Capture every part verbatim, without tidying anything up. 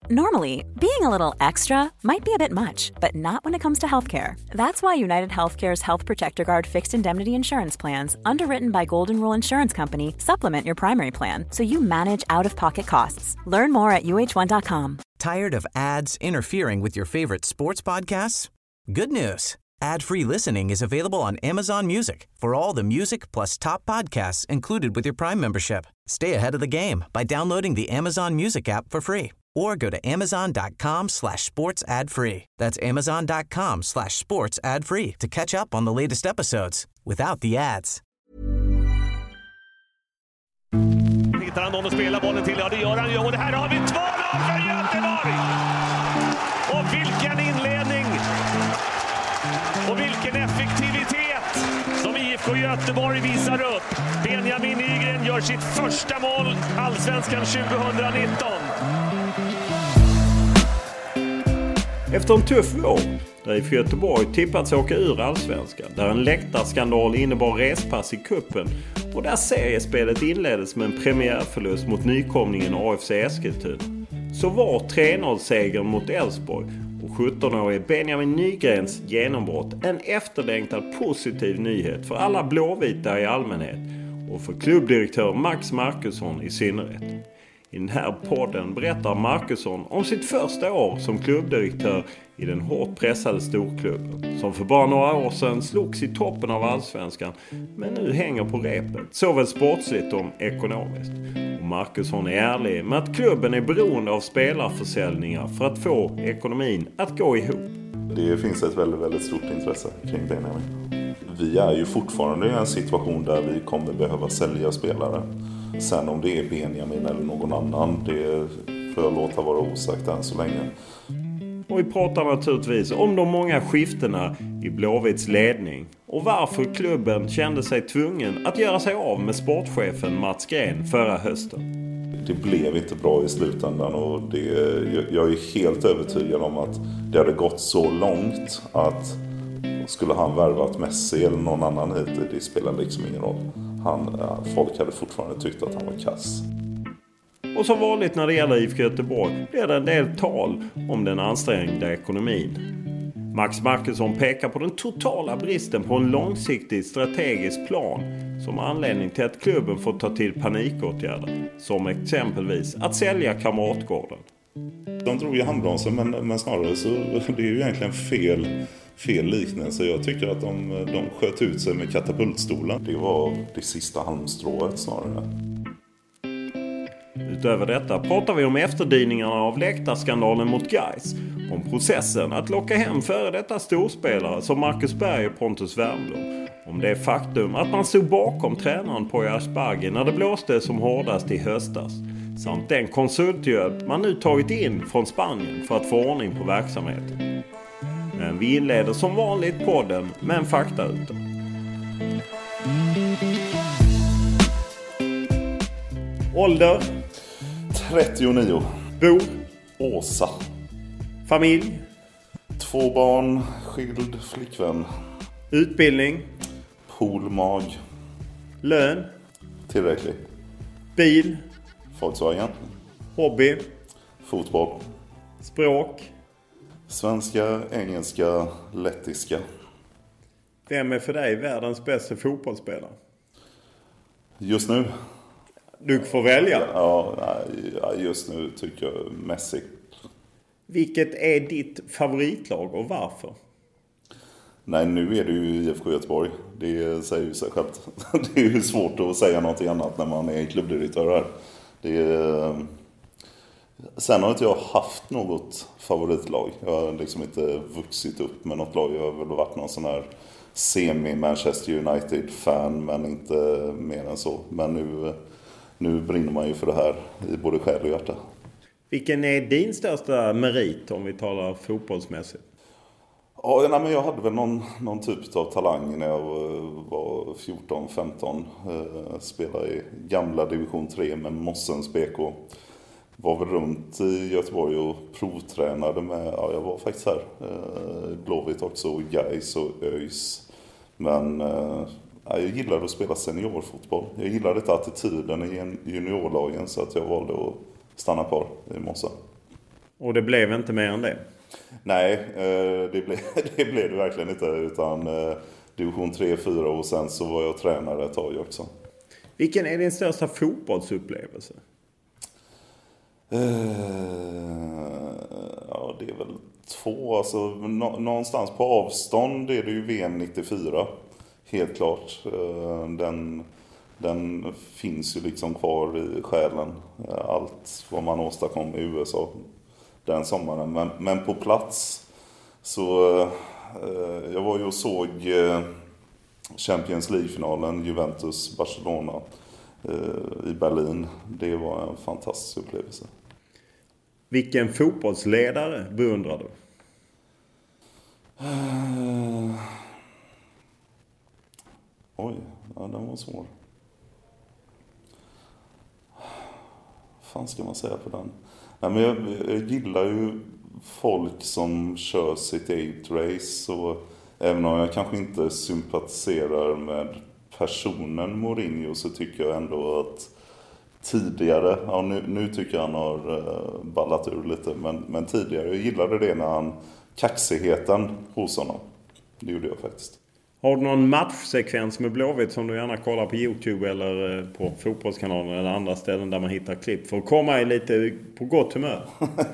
Normally, being a little extra might be a bit much, but not when it comes to healthcare. That's why United Healthcare's Health Protector Guard fixed indemnity insurance plans, underwritten by Golden Rule Insurance Company, supplement your primary plan so you manage out-of-pocket costs. Learn more at U H one dot com. Tired of ads interfering with your favorite sports podcasts? Good news. Ad-free listening is available on Amazon Music for all the music plus top podcasts included with your Prime membership. Stay ahead of the game by downloading the Amazon Music app for free or go to amazon.com slash sports ad free. That's amazon.com slash sports ad free to catch up on the latest episodes without the ads. Hittar han någon att spela bollen till? Ja, det gör han ju. Och det här har vi två noll för Göteborg! Och vilken inledning! Och vilken effektivitet som I F K Göteborg visar upp. Benjamin Nygren gör sitt första mål Allsvenskan tjugonitton. Efter en tuff vår där I F K Göteborg tippats åka ur Allsvenskan, där en läktarskandal innebar respass i kuppen och där seriespelet inleddes med en premiärförlust mot nykomlingen A F C Eskilstuna, så var tre noll-segern mot Elfsborg och sjuttonårige Benjamin Nygrens genombrott en efterlängtad positiv nyhet för alla blåvita i allmänhet och för klubbdirektör Max Markusson i synnerhet. I den här podden berättar Markusson om sitt första år som klubbdirektör i den hårt pressade storklubben, som för bara några år sedan slogs i toppen av Allsvenskan men nu hänger på repet, såväl sportsligt som ekonomiskt. Och Markusson är ärlig med att klubben är beroende av spelarförsäljningar för att få ekonomin att gå ihop. Det finns ett väldigt, väldigt stort intresse kring Benjamin. Vi är ju fortfarande i en situation där vi kommer behöva sälja spelare. Sen om det är Benjamin eller någon annan, det får jag låta vara osagt än så länge. Och vi pratar naturligtvis om de många skiftena i Blåvitts ledning och varför klubben kände sig tvungen att göra sig av med sportchefen Mats Gren förra hösten. Det blev inte bra i slutändan och det, jag är helt övertygad om att det hade gått så långt att skulle han värvat Messi eller någon annan hit, det spelar liksom ingen roll. Han, folk hade fortfarande tyckt att han var kass. Och som vanligt när det gäller I F K Göteborg blir det en del tal om den ansträngda ekonomin. Max Markusson pekar på den totala bristen på en långsiktig strategisk plan som anledning till att klubben får ta till panikåtgärder. Som exempelvis att sälja Kamratgården. De drog ju handbromsen men, men snarare så det är ju egentligen fel... fel liknelse. Jag tycker att de, de sköt ut sig med katapultstolen. Det var det sista halmstrået snarare. Utöver detta pratar vi om efterdyningarna av läktarskandalen mot Gais. Om processen att locka hem före detta storspelare som Marcus Berg och Pontus Wernbloom. Om det faktum att man stod bakom tränaren på Asbaghi när det blåste som hårdast i höstas. Samt den konsulthjälp man nu tagit in från Spanien för att få ordning på verksamheten. Men vi inleder som vanligt podden med en fakta ute. Ålder? trettionio. Bor? Åsa. Familj? Två barn, skild flickvän. Utbildning? Poolmag. Lön? Tillräcklig. Bil? Volkswagen. Hobby? Fotboll. Språk? Svenska, engelska, lettiska. Vem är för dig världens bästa fotbollsspelare? Just nu? Du får välja. Ja, just nu tycker jag Messi. Vilket är ditt favoritlag och varför? Nej, nu är det ju I F K Göteborg. Det säger ju sig självt. Det är ju svårt att säga något annat när man är klubbdirektör här. Det är... Sen har inte jag haft något favoritlag. Jag har liksom inte vuxit upp med något lag. Jag har väl varit någon sån här semi-Manchester United-fan, men inte mer än så. Men nu, nu brinner man ju för det här i både själ och hjärta. Vilken är din största merit om vi talar fotbollsmässigt? Ja, nej, men jag hade väl någon, någon typ av talang när jag var fjorton femton. Eh, spelade i gamla division tre med Mossens B K. Var väl runt i Göteborg och provtränade med, ja, jag var faktiskt här, eh, Blåvitt också, Gais och ÖIS. Men eh, jag gillade att spela seniorfotboll. Jag gillade inte attityden i juniorlagen så att jag valde att stanna kvar i Mossa. Och det blev inte mer än det? Nej, det blev det, blev det verkligen inte. Utan division tre fyra och sen så var jag tränare ett tag också. Vilken är din största fotbollsupplevelse? Uh, ja, det är väl två. Alltså, nå- någonstans på avstånd är det ju V M nittiofyra. Helt klart. Uh, den, den finns ju liksom kvar i själen. Uh, allt vad man åstadkom i U S A den sommaren. Men, men på plats så uh, jag var ju och såg uh, Champions League-finalen Juventus-Barcelona uh, i Berlin. Det var en fantastisk upplevelse. Vilken fotbollsledare beundrar du? Uh, oj, ja, den var svår. Vad fan ska man säga på den? Nej, men jag, jag gillar ju folk som kör sitt eget race. Och även om jag kanske inte sympatiserar med personen Mourinho så tycker jag ändå att tidigare, ja nu, nu tycker jag han har uh, ballat ur lite, men, men tidigare, jag gillade det när han, kaxigheten hos honom. Det gjorde jag faktiskt. Har du någon matchsekvens med Blåvitt som du gärna kollar på YouTube eller på fotbollskanalen eller andra ställen där man hittar klipp för att komma i lite på gott humör?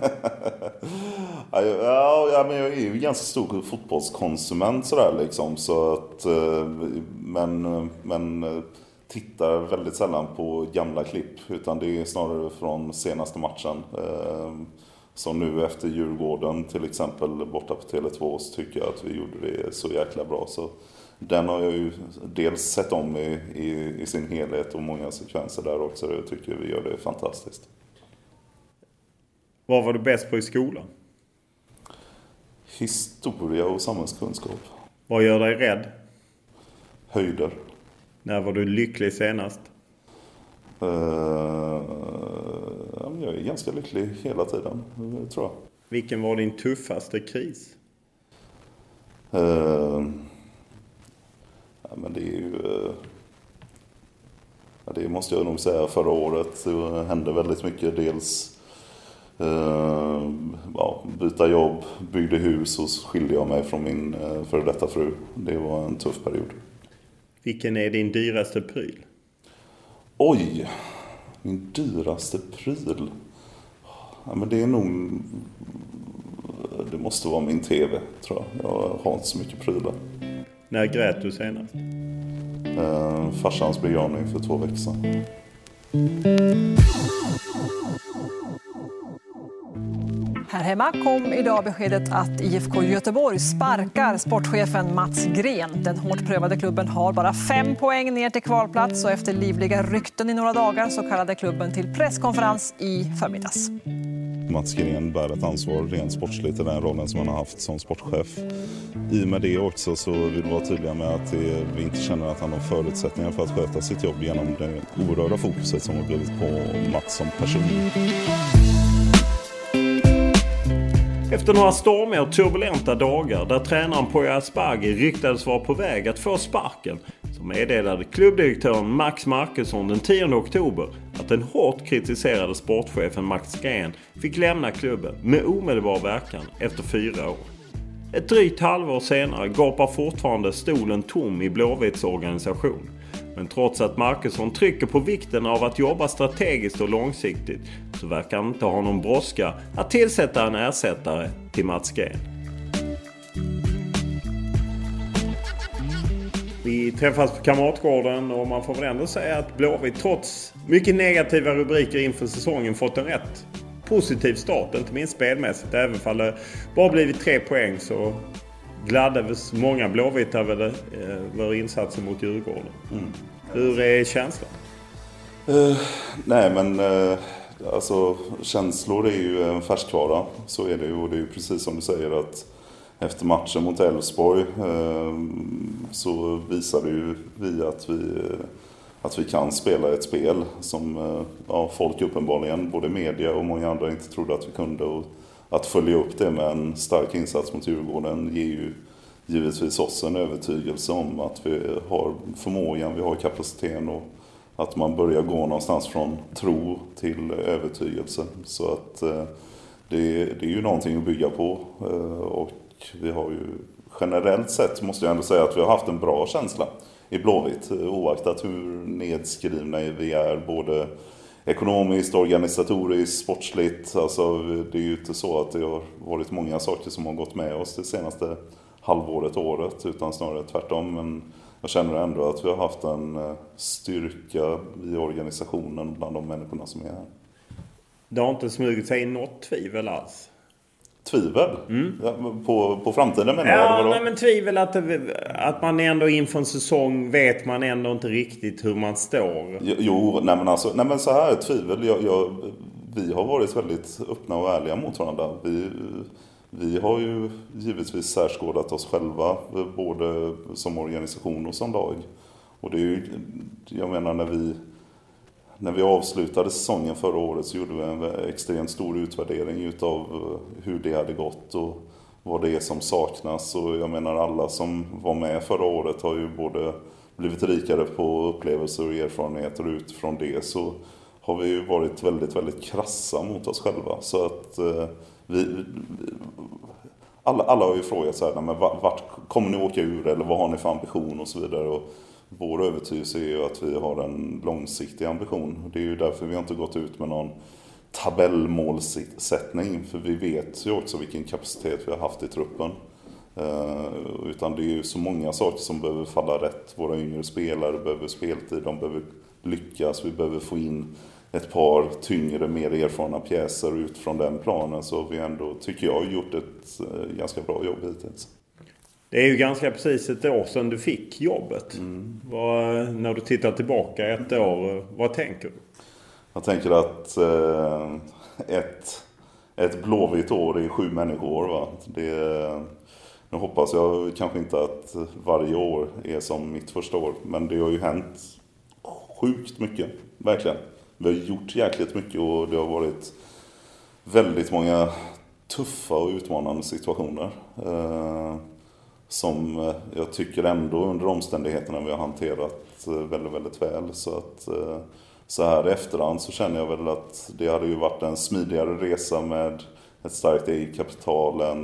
ja, ja, men jag är ju ganska stor fotbollskonsument sådär liksom, så att, men, men tittar väldigt sällan på gamla klipp, utan det är snarare från senaste matchen. Som nu efter Djurgården till exempel borta på Tele två, så tycker jag att vi gjorde det så jäkla bra. Så den har jag ju dels sett om i, i, i sin helhet och många sekvenser där också. Jag tycker vi gör det fantastiskt. Vad var du bäst på i skolan? Historia och samhällskunskap. Vad gör dig rädd? Höjder. När var du lycklig senast? Uh, jag är ganska lycklig hela tiden, tror jag. Vilken var din tuffaste kris? Uh, ja, men det är ju... Uh, ja, det måste jag nog säga förra året. Det hände väldigt mycket. Dels uh, ja, byta jobb, byggde hus och skilde jag mig från min uh, före detta fru. Det var en tuff period. Vilken är din dyraste pryl? Oj, min dyraste pryl. Ja, men det är nog... Det måste vara min tv, tror jag. Jag har inte så mycket prylar. När grät du senast? Eh, farsans begravning för två veckor sedan. Här hemma kom idag beskedet att I F K Göteborg sparkar sportchefen Mats Gren. Den hårt prövade klubben har bara fem poäng ner till kvalplats och efter livliga rykten i några dagar så kallade klubben till presskonferens i förmiddags. Mats Gren bär ett ansvar rent sportsligt i den rollen som han har haft som sportchef. I och med det också så vill vi vara tydliga med att det, vi inte känner att han har förutsättningar för att sköta sitt jobb genom det oerhörda fokuset som har blivit på Mats som person. Efter några stormiga och turbulenta dagar där tränaren Poya Asbaghi ryktades vara på väg att få sparken, så meddelade klubbdirektören Max Markusson den tionde oktober att den hårt kritiserade sportchefen Mats Gren fick lämna klubben med omedelbar verkan efter fyra år. Ett drygt halvår senare gapar fortfarande stolen tom i Blåvitts organisation. Men trots att Markusson trycker på vikten av att jobba strategiskt och långsiktigt så verkar han inte ha någon brådska att tillsätta en ersättare till Mats Gren. Vi träffas på Kamratgården och man får väl ändå säga att Blåvitt trots mycket negativa rubriker inför säsongen fått en rätt positiv start, inte minst spelmässigt. Även om det bara blivit tre poäng så gladdes många Blåvitt över eh, vår insatser mot Djurgården. Mm. Hur är känslan? Uh, nej men uh, alltså känslor är ju en färskvara. Så är det ju, och det är ju precis som du säger att efter matchen mot Elfsborg uh, så visade ju vi att vi att vi kan spela ett spel som uh, ja, folk uppenbarligen, både media och många andra, inte trodde att vi kunde. Och att följa upp det med en stark insats mot Djurgården ger ju givetvis oss en övertygelse om att vi har förmågan, vi har kapaciteten och att man börjar gå någonstans från tro till övertygelse. Så att det, det är ju någonting att bygga på. Och vi har ju generellt sett, måste jag ändå säga, att vi har haft en bra känsla i Blåvitt. Oaktat hur nedskrivna vi är, både ekonomiskt, organisatoriskt, sportsligt. Alltså, det är ju inte så att det har varit många saker som har gått med oss det senaste halvåret, året, utan snarare tvärtom. Men jag känner ändå att vi har haft en styrka i organisationen bland de människorna som är här. Det har inte smugit sig in något tvivel alls? Tvivel? Mm. Ja, på, på framtiden menar ja, jag? Nej, men tvivel att, att man ändå inför en säsong vet man ändå inte riktigt hur man står. Jo, jo nej, men alltså, nej men så här, tvivel. Jag, jag, vi har varit väldigt öppna och ärliga mot varandra. Vi, vi har ju givetvis särskådat oss själva, både som organisation och som lag. Och det är ju, jag menar när vi... När vi avslutade säsongen förra året så gjorde vi en extremt stor utvärdering utav hur det hade gått och vad det är som saknas. Och jag menar, alla som var med förra året har ju både blivit rikare på upplevelser och erfarenheter, och utifrån det så har vi ju varit väldigt, väldigt krassa mot oss själva. Så att eh, vi... Alla, alla har ju frågat så här, men vart kommer ni åka ur eller vad har ni för ambition och så vidare. Och vår övertygelse är ju att vi har en långsiktig ambition. Det är ju därför vi har inte gått ut med någon tabellmålsättning. För vi vet ju också vilken kapacitet vi har haft i truppen. Eh, utan det är ju så många saker som behöver falla rätt. Våra yngre spelare behöver speltid, de behöver lyckas. Vi behöver få in ett par tyngre, mer erfarna pjäser ut från den planen. Så vi ändå, tycker jag, har gjort ett eh, ganska bra jobb hittills. Det är ju ganska precis ett år sedan du fick jobbet. Mm. Vad, när du tittar tillbaka ett år, vad tänker du? Jag tänker att eh, ett, ett blåvitt år är sju människoår. Va? Det, nu hoppas jag kanske inte att varje år är som mitt första år. Men det har ju hänt sjukt mycket, verkligen. Vi har gjort jäkligt mycket och det har varit väldigt många tuffa och utmanande situationer. Eh, Som jag tycker ändå under omständigheterna vi har hanterat väldigt, väldigt väl. Så att så här i efterhand så känner jag väl att det hade ju varit en smidigare resa med ett starkt eget kapital, en,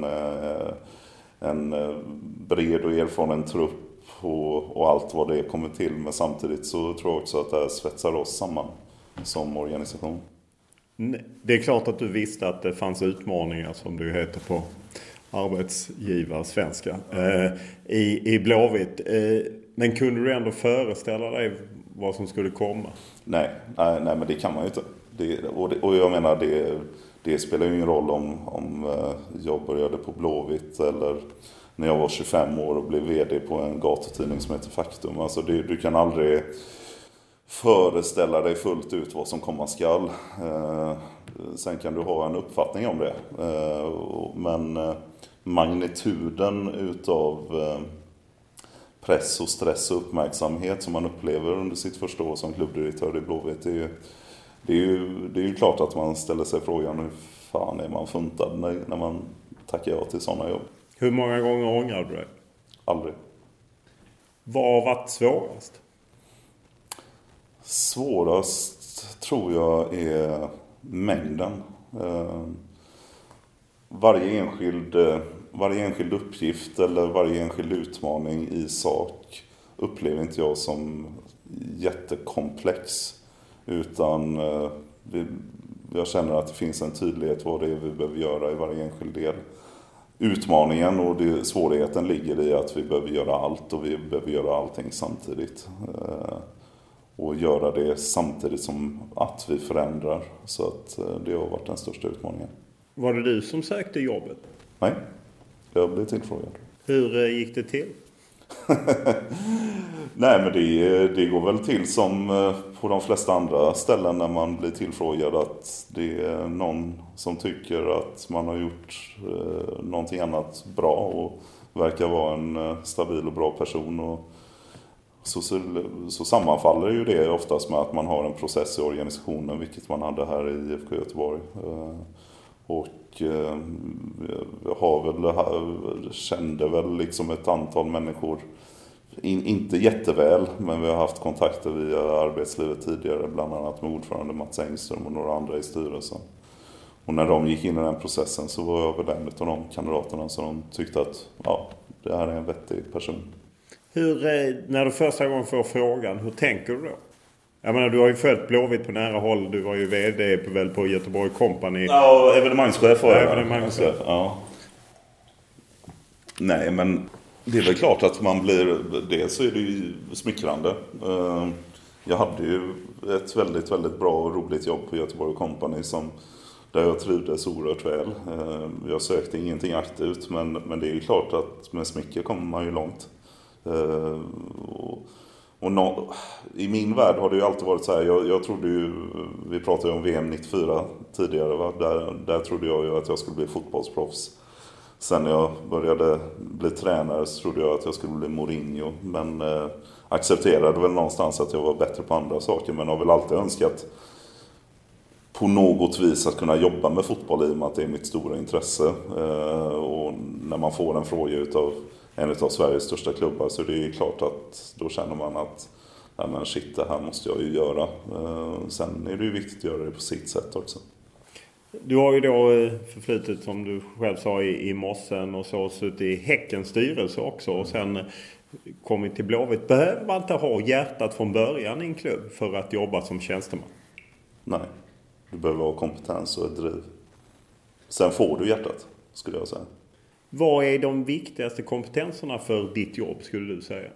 en bred och erfaren trupp och, och allt vad det kommer till. Men samtidigt så tror jag också att det här svetsar oss samman som organisation. Det är klart att du visste att det fanns utmaningar, som du heter på arbetsgivare svenska, eh, i, i Blåvitt. Eh, men kunde du ändå föreställa dig vad som skulle komma? Nej, nej, nej men det kan man ju inte. Det, och, det, och jag menar, det, det spelar ju ingen roll om, om jag började på Blåvitt eller när jag var tjugofem år och blev vd på en gatutidning som heter Faktum. Alltså det, du kan aldrig föreställa dig fullt ut vad som komma skall. Eh, sen kan du ha en uppfattning om det. Eh, men eh, magnituden utav eh, press och stress och uppmärksamhet som man upplever under sitt första år som klubbdirektör i Blåvitt, det är ju, det är ju, det är ju klart att man ställer sig frågan hur fan är man funtad när, när man tackar ja till sådana jobb. Hur många gånger ångrar du dig? Aldrig. Vad har varit svårast? Svårast tror jag är mängden. Varje enskild, varje enskild uppgift eller varje enskild utmaning i sak upplever inte jag som jättekomplex. Utan jag känner att det finns en tydlighet vad det är vi behöver göra i varje enskild del. Utmaningen och det, svårigheten ligger i att vi behöver göra allt och vi behöver göra allting samtidigt. Och göra det samtidigt som att vi förändrar. Så att det har varit den största utmaningen. Var det du som sökte jobbet? Nej, jag blev tillfrågad. Hur gick det till? Nej, men det, det går väl till som på de flesta andra ställen när man blir tillfrågad, att det är någon som tycker att man har gjort eh, någonting annat bra och verkar vara en stabil och bra person. Och så, så, så sammanfaller ju det oftast med att man har en process i organisationen, vilket man hade här i I F K Göteborg. Eh, och eh, har väl, kände väl liksom ett antal människor, In, inte jätteväl, men vi har haft kontakter via arbetslivet tidigare, bland annat med ordförande Mats Engström och några andra i styrelsen. Och när de gick in i den processen så var jag väl en av de kandidaterna som de tyckte att ja, det här är en vettig person. Hur, när du första gången får frågan, hur tänker du då? Jag menar, du har ju följt Blåvitt på nära håll. Du var ju vd på, väl på Göteborg Company. Ja, evenemangschef var jag. Ja, evenemangschef. Ja. Nej, men det är väl klart att man blir... Dels så är det ju smickrande. Jag hade ju ett väldigt, väldigt bra och roligt jobb på Göteborg Company som, där jag trivdes oerhört väl. Jag sökte ingenting aktivt, men, men det är ju klart att med smicker kommer man ju långt. Och, och no, i min värld har det ju alltid varit så här, jag, jag trodde ju, vi pratade ju om V M nittiofyra tidigare, va? Där, där trodde jag ju att jag skulle bli fotbollsproffs. Sen när jag började bli tränare så trodde jag att jag skulle bli Mourinho, men eh, accepterade väl någonstans att jag var bättre på andra saker, men har väl alltid önskat på något vis att kunna jobba med fotboll i och med att det är mitt stora intresse. Eh, och när man får en fråga utav en av Sveriges största klubbar så är det ju klart att då känner man att ja, men shit, det här måste jag ju göra. Eh, sen är det ju viktigt att göra det på sitt sätt också. Du har ju då förflutet, som du själv sa, i, i Mossen och så suttit i Häckens styrelse också och sen kommit till Blåvitt. Behöver man inte ha hjärtat från början i en klubb för att jobba som tjänsteman? Nej, du behöver ha kompetens och ett driv. Sen får du hjärtat, skulle jag säga. Vad är de viktigaste kompetenserna för ditt jobb, skulle du säga?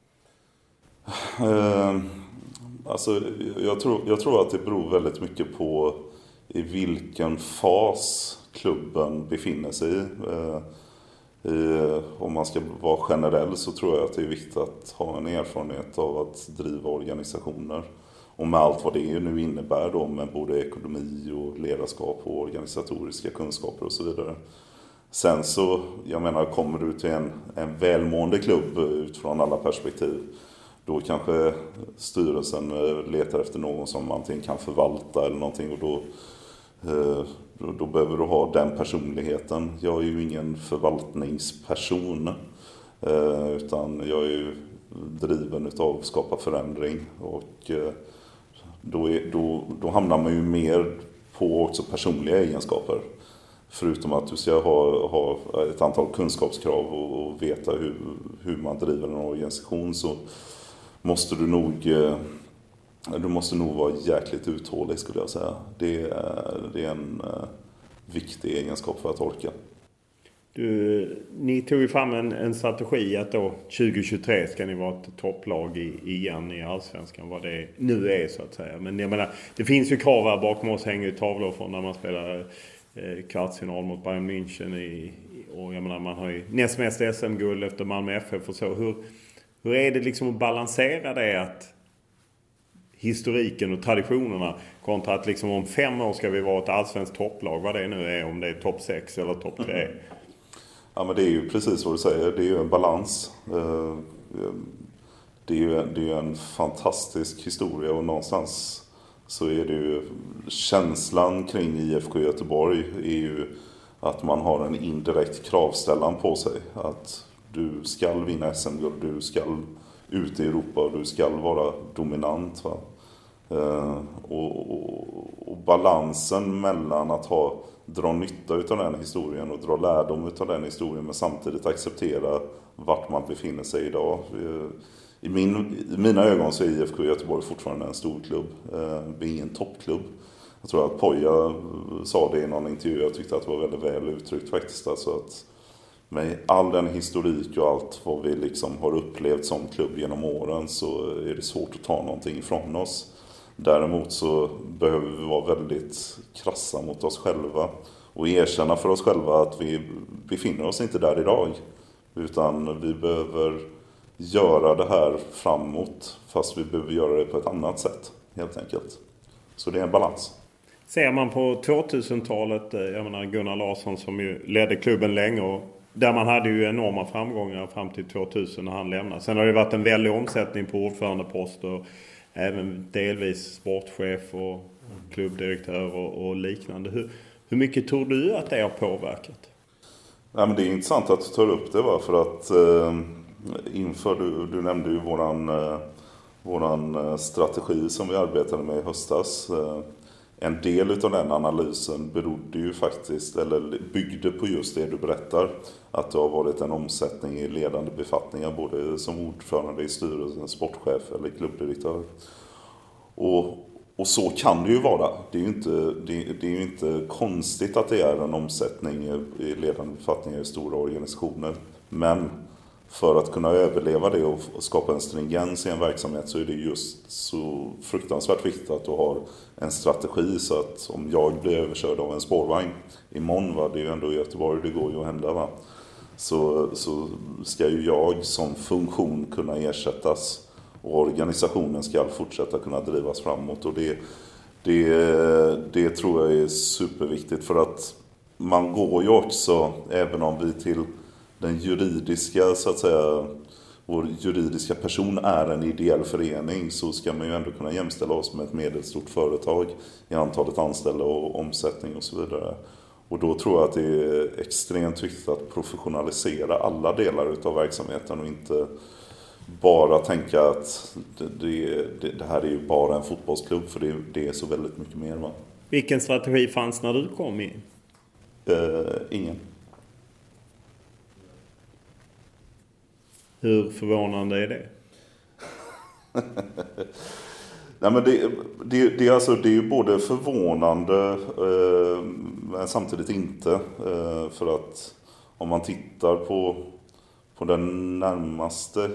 Eh, alltså, jag tror, jag tror att det beror väldigt mycket på i vilken fas klubben befinner sig i. Eh, i. Om man ska vara generell så tror jag att det är viktigt att ha en erfarenhet av att driva organisationer. Och med allt vad det nu innebär då, med både ekonomi och ledarskap och organisatoriska kunskaper och så vidare. Sen så, jag menar, kommer du till en, en välmående klubb utifrån alla perspektiv, då kanske styrelsen letar efter någon som antingen kan förvalta eller någonting, och då, då, då behöver du ha den personligheten. Jag är ju ingen förvaltningsperson, utan jag är ju driven utav att skapa förändring, och då, är, då, då hamnar man ju mer på också personliga egenskaper. Förutom att du ska ha, ha ett antal kunskapskrav och, och veta hur, hur man driver en organisation, så måste du nog, du måste nog vara jäkligt uthållig, skulle jag säga. Det är, det är en viktig egenskap för att orka. Du, ni tog ju fram en, en strategi att då tjugo tjugotre ska ni vara ett topplag i, igen i Allsvenskan, vad det nu är så att säga. Men jag menar, det finns ju krav här bakom oss, hänger ju tavlor från när man spelar eh, kvartsfinal mot Bayern München i, och jag menar, man har ju näst mest S M-guld efter Malmö F F och så. Hur, hur är det liksom att balansera det, att historiken och traditionerna kontra att liksom om fem år ska vi vara ett allsvenskt topplag, vad det nu är, om det är topp sex eller topp tre? Ja, men det är ju precis vad du säger, det är ju en balans. Det är ju, det är ju en fantastisk historia, och någonstans så är det ju känslan kring I F K Göteborg är ju att man har en indirekt kravställan på sig. Att du ska vinna S M-guld, du ska ut i Europa och du ska vara dominant. Va? Och, och, och balansen mellan att ha, dra nytta av den historien och dra lärdom av den historien, men samtidigt acceptera vart man befinner sig idag. I, min, i mina ögon så är I F K Göteborg fortfarande en stor klubb. Vi är ingen toppklubb. Jag tror att Poja sa det i någon intervju, jag tyckte att det var väldigt väl uttryckt faktiskt. Alltså att med all den historik och allt vad vi liksom har upplevt som klubb genom åren, så är det svårt att ta någonting ifrån oss. Däremot så behöver vi vara väldigt krassa mot oss själva och erkänna för oss själva att vi befinner oss inte där idag, utan vi behöver göra det här framåt, fast vi behöver göra det på ett annat sätt helt enkelt. Så det är en balans. Ser man på tvåtusentalet, jag menar Gunnar Larsson som ju ledde klubben länge, och där man hade ju enorma framgångar fram till tvåtusen när han lämnade. Sen har det varit en väldig omsättning på ordförandeposter och även delvis sportchef och klubbdirektör och, och liknande. Hur, hur mycket tror du att det har påverkat? Ja, men det är intressant att du tar upp det, va? För att eh, inför, du, du nämnde ju våran, eh, våran strategi som vi arbetade med i höstas. Eh, en del av den analysen berodde ju faktiskt, eller byggde på just det du berättar. Att det har varit en omsättning i ledande befattningar, både som ordförande i styrelsen, sportchef eller klubbdirektör. Och, och så kan det ju vara. Det är ju inte, det, det är ju inte konstigt att det är en omsättning i ledande befattningar i stora organisationer. Men för att kunna överleva det och skapa en stringens i en verksamhet så är det just så fruktansvärt viktigt att du har en strategi, så att om jag blir överkörd av en spårvagn imorgon, va, det är ju ändå i Göteborg, det går ju att hända, va, så, så ska ju jag som funktion kunna ersättas och organisationen ska fortsätta kunna drivas framåt. Och det, det, det tror jag är superviktigt, för att man går ju också, även om vi till den juridiska, så att säga, vår juridiska person är en ideell förening, så ska man ju ändå kunna jämställa oss med ett medelstort företag i antalet anställda och omsättning och så vidare. Och då tror jag att det är extremt viktigt att professionalisera alla delar av verksamheten och inte bara tänka att det, det, det här är ju bara en fotbollsklubb, för det, det är så väldigt mycket mer, va? Vilken strategi fanns när du kom in? Eh, ingen. Hur förvånande är det? Nej, men det, det, det, alltså, det är ju både förvånande eh, men samtidigt inte. Eh, för att om man tittar på, på den närmaste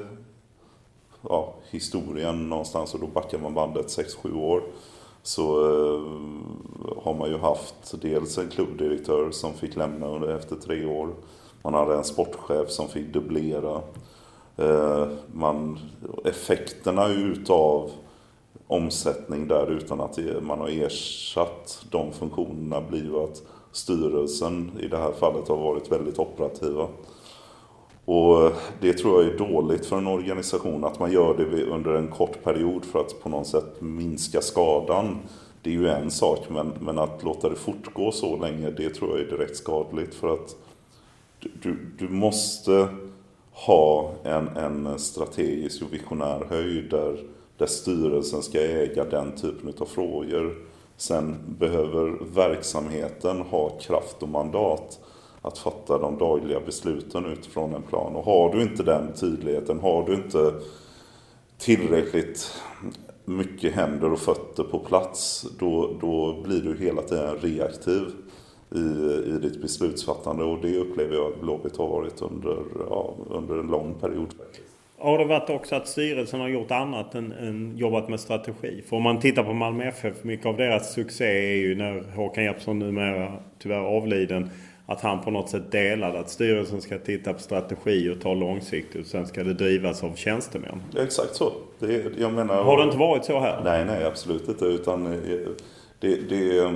ja, historien någonstans, och då backar man bandet sex sju år, så eh, har man ju haft dels en klubbdirektör som fick lämna under efter tre år. Man hade en sportchef som fick dubblera. Man, effekterna utav omsättning där utan att man har ersatt de funktionerna blir ju att styrelsen i det här fallet har varit väldigt operativa. Och det tror jag är dåligt för en organisation, att man gör det under en kort period för att på något sätt minska skadan. Det är ju en sak, men, men att låta det fortgå så länge, det tror jag är direkt skadligt, för att du, du måste ha en, en strategisk och visionär höjd där, där styrelsen ska äga den typen av frågor. Sen behöver verksamheten ha kraft och mandat att fatta de dagliga besluten utifrån en plan. Och har du inte den tydligheten, har du inte tillräckligt mycket händer och fötter på plats, då, då blir du hela tiden reaktiv i, i ditt beslutsfattande, och det upplever jag att Blåvitt har varit under, ja, under en lång period. Har det varit också att styrelsen har gjort annat än, än jobbat med strategi? För om man tittar på Malmö F F, mycket av deras succé är ju när Håkan Jeppsson numera tyvärr avliden, att han på något sätt delade att styrelsen ska titta på strategi och ta långsiktigt, och sen ska det drivas av tjänstemän. Ja, exakt så. Det, jag menar, har det inte varit så här? Nej, nej, absolut inte. Utan det, det,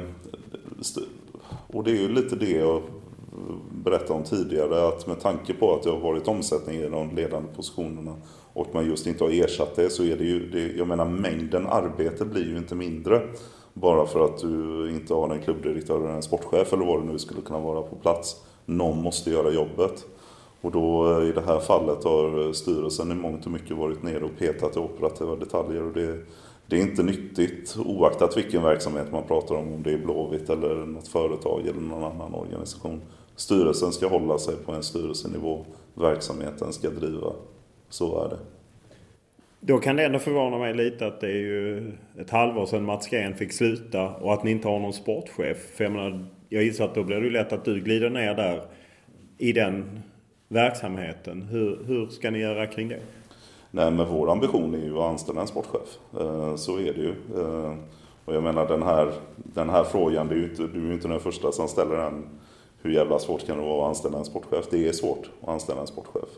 och det är ju lite det jag berättade om tidigare, att med tanke på att det har varit omsättning i de ledande positionerna och man just inte har ersatt det, så är det ju, det, jag menar, mängden arbete blir ju inte mindre bara för att du inte har en klubbdirektör eller en sportchef eller vad det nu skulle kunna vara på plats. Någon måste göra jobbet. Och då i det här fallet har styrelsen i mångt och mycket varit nere och petat i operativa detaljer, och det, det är inte nyttigt oaktat vilken verksamhet man pratar om, om det är Blåvitt eller något företag eller någon annan organisation. Styrelsen ska hålla sig på en styrelsenivå, verksamheten ska driva. Så är det. Då kan det ändå förvåna mig lite att det är ju ett halvår sedan Mats Gren fick sluta och att ni inte har någon sportchef. För jag menar, jag gissar att då blir det lätt att du glider ner där i den verksamheten. Hur, hur ska ni göra kring det? Nej, men vår ambition är ju att anställa en sportchef. Så är det ju. Och jag menar, den här, den här frågan, det är ju inte, du är ju inte den första som ställer den. Hur jävla svårt kan det vara att anställa en sportchef? Det är svårt att anställa en sportchef.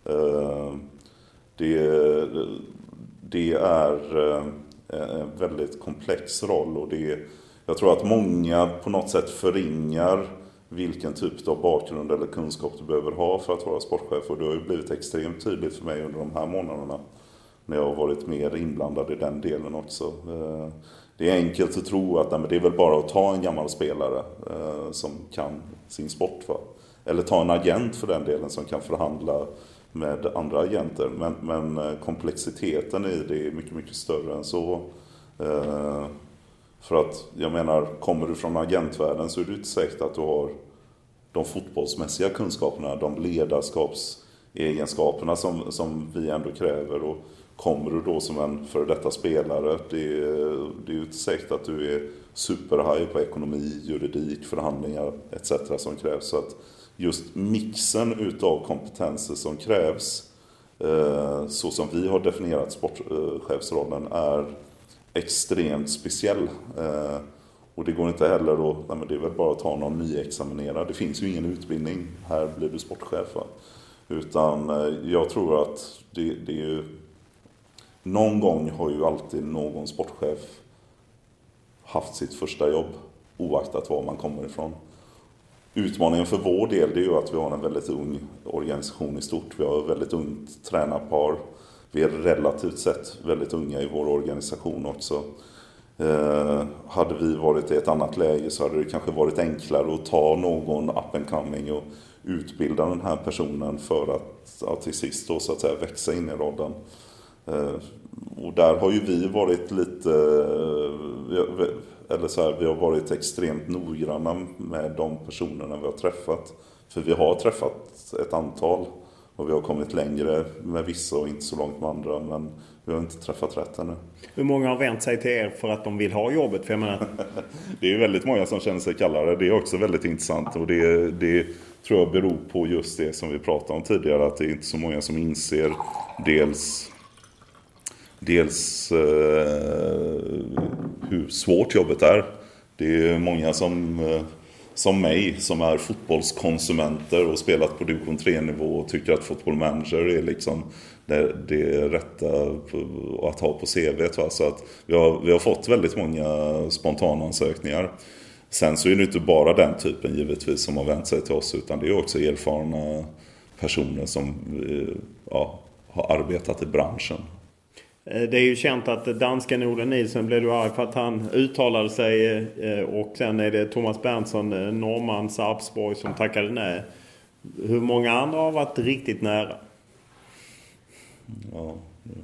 Det, det är en väldigt komplex roll, och det, jag tror att många på något sätt förringar vilken typ av bakgrund eller kunskap du behöver ha för att vara sportchef. Och det har ju blivit extremt tydligt för mig under de här månaderna när jag har varit mer inblandad i den delen också. Det är enkelt att tro att nej, men det är väl bara att ta en gammal spelare som kan sin sport, va? Eller ta en agent för den delen som kan förhandla med andra agenter. Men, men komplexiteten i det är mycket, mycket större än så. För att, jag menar, kommer du från agentvärlden så är det inte säkert att du har de fotbollsmässiga kunskaperna, de ledarskapsegenskaperna som, som vi ändå kräver. Och kommer du då som en före detta spelare, det är, det är ju inte säkert att du är superhaj på ekonomi, juridik, förhandlingar et cetera som krävs. Så att just mixen utav kompetenser som krävs, eh, så som vi har definierat sportchefsrollen, är extremt speciell. Eh, och det går inte heller att, nej men det är väl bara att ta någon nyexaminerad. Det finns ju ingen utbildning, här blir du sportchef. Va? Utan eh, jag tror att det, det är ju, någon gång har ju alltid någon sportchef haft sitt första jobb, oaktat var man kommer ifrån. Utmaningen för vår del är ju att vi har en väldigt ung organisation i stort. Vi har ett väldigt ungt tränarpar. Vi är relativt sett väldigt unga i vår organisation också. Eh, hade vi varit i ett annat läge så hade det kanske varit enklare att ta någon up and coming och utbilda den här personen för att ja, till sist då, så att säga, växa in i rollen. Eh, och där har ju vi varit lite, eller så här, vi har varit extremt noggranna med de personerna vi har träffat. För vi har träffat ett antal och vi har kommit längre med vissa och inte så långt med andra, men vi har inte träffat rätt ännu. Hur många har vänt sig till er för att de vill ha jobbet? För jag menar... Det är ju väldigt många som känner sig kallare. Det är också väldigt intressant och det, det tror jag beror på just det som vi pratade om tidigare, att det är inte så många som inser dels Dels eh, hur svårt jobbet är. Det är många som, eh, som mig som är fotbollskonsumenter och spelat på division tre-nivå och tycker att Football Manager är liksom det, det rätta att ha på C V. Va? Så att vi, har, vi har fått väldigt många spontana ansökningar. Sen så är det inte bara den typen givetvis som har vänt sig till oss, utan det är också erfarna personer som eh, ja, har arbetat i branschen. Det är ju känt att dansken Ole Nielsen blev du arg för att han uttalade sig, och sen är det Thomas Berntsson, norrman Sarpsborg, som tackade nej. Hur många andra har varit riktigt nära? Ja,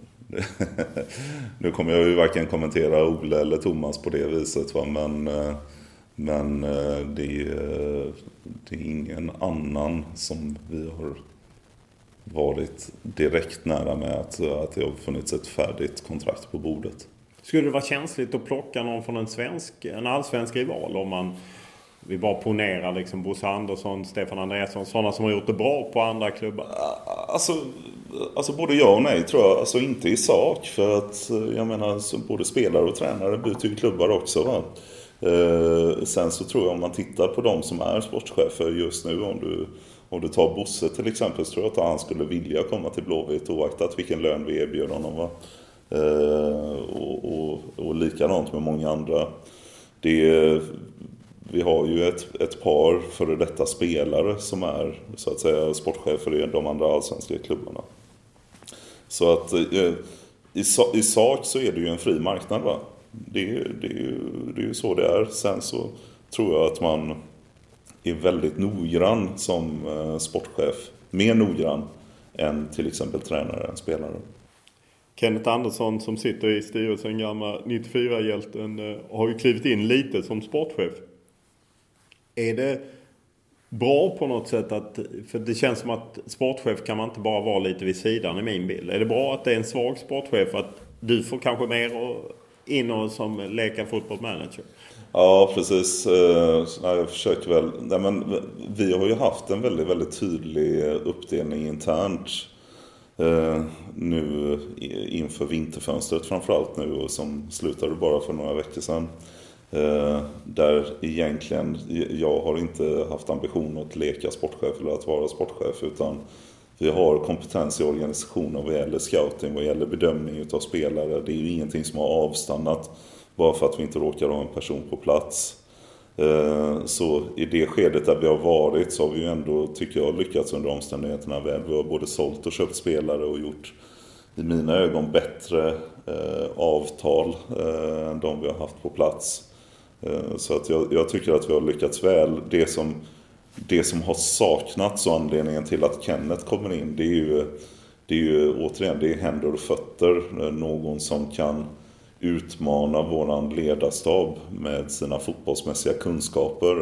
nu kommer jag ju varken kommentera Ole eller Thomas på det viset, va? Men, men det, är, det är ingen annan som vi har varit direkt nära med att, att det har funnits ett färdigt kontrakt på bordet. Skulle det vara känsligt att plocka någon från en svensk, en allsvensk rival, om man vi bara ponerar liksom Bosse Andersson, Stefan Andreasson, sådana som har gjort det bra på andra klubbar? Alltså, alltså både ja och nej tror jag. Alltså inte i sak, för att jag menar så både spelare och tränare byter ju klubbar också, va? Eh, sen så tror jag, om man tittar på de som är sportchefer just nu, om du Om du tar Bosse till exempel, så tror jag att han skulle vilja komma till Blåvitt oaktat vilken lön vi erbjöd honom. Va? Eh, och, och, och likadant med många andra. Det, vi har ju ett, ett par före detta spelare som är så att säga sportchefer i de andra allsvenska klubbarna. Så att eh, i, i sak så är det ju en fri marknad. Va? Det, det, är ju, det är ju så det är. Sen så tror jag att man är väldigt noggrann som sportchef. Mer noggrann än till exempel tränare än spelare. Kenneth Andersson som sitter i styrelsen, gamla nittiofyra-hjälten, har ju klivit in lite som sportchef. Är det bra på något sätt att, för det känns som att sportchef kan man inte bara vara lite vid sidan i min bild. Är det bra att det är en svag sportchef, att du får kanske mer in och som leka fotbollmanager? Ja, precis. Jag försöker väl. Nej, men vi har ju haft en väldigt, väldigt tydlig uppdelning internt nu inför vinterfönstret framförallt nu, och som slutade bara för några veckor sedan. Där egentligen jag har inte haft ambition att leka sportchef eller att vara sportchef, utan vi har kompetens i organisationen vad gäller scouting, vad gäller bedömning utav spelare. Det är ju ingenting som har avstannat bara för att vi inte råkar ha en person på plats. Så i det skedet där vi har varit så har vi ju ändå, tycker jag, lyckats under omständigheterna väl. Vi har både sålt och köpt spelare och gjort, i mina ögon, bättre avtal än de vi har haft på plats. Så att jag, jag tycker att vi har lyckats väl. Det som, det som har saknats och anledningen till att Kenneth kommer in, det är ju, det är ju återigen, det är händer och fötter. Någon som kan utmana våran ledarstab med sina fotbollsmässiga kunskaper.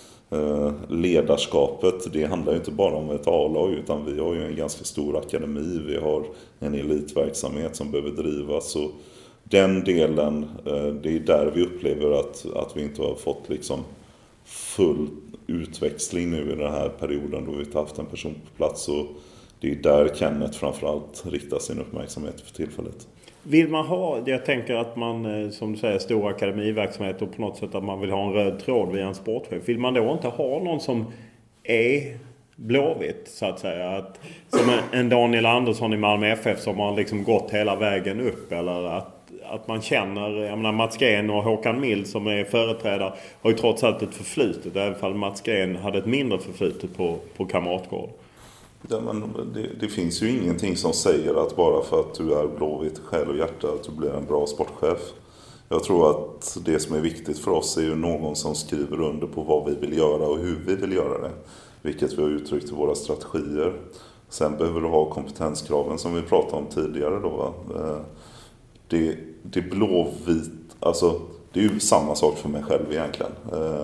Ledarskapet, det handlar ju inte bara om ett A-lag, utan vi har ju en ganska stor akademi, vi har en elitverksamhet som behöver drivas, och den delen, det är där vi upplever att, att vi inte har fått liksom full utväxling nu i den här perioden då vi inte haft en person på plats, och det är där Kenneth framförallt riktar sin uppmärksamhet för tillfället. Vill man ha, jag tänker att man, som du säger, stor akademiverksamhet, och på något sätt att man vill ha en röd tråd via en sportchef. Vill man då inte ha någon som är blåvitt, så att säga? Att, som en Daniel Andersson i Malmö F F som har liksom gått hela vägen upp, eller att, att man känner, jag menar Mats Gren och Håkan Mild som är företrädare har ju trots allt ett förflutet, även fall Mats Gren hade ett mindre förflutet på, på Kamratgård. Ja, men det, det finns ju ingenting som säger att bara för att du är blåvitt själ och hjärta att du blir en bra sportchef. Jag tror att det som är viktigt för oss är ju någon som skriver under på vad vi vill göra och hur vi vill göra det. Vilket vi har uttryckt i våra strategier. Sen behöver du ha kompetenskraven som vi pratade om tidigare då, va? Det, det blåvit, alltså det är ju samma sak för mig själv egentligen.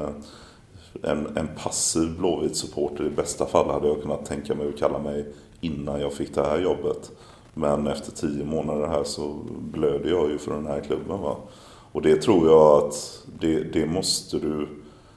En, en passiv blåvit supporter i bästa fall hade jag kunnat tänka mig att kalla mig innan jag fick det här jobbet. Men efter tio månader här så blöder jag ju för den här klubben, va? Och det tror jag att det, det måste du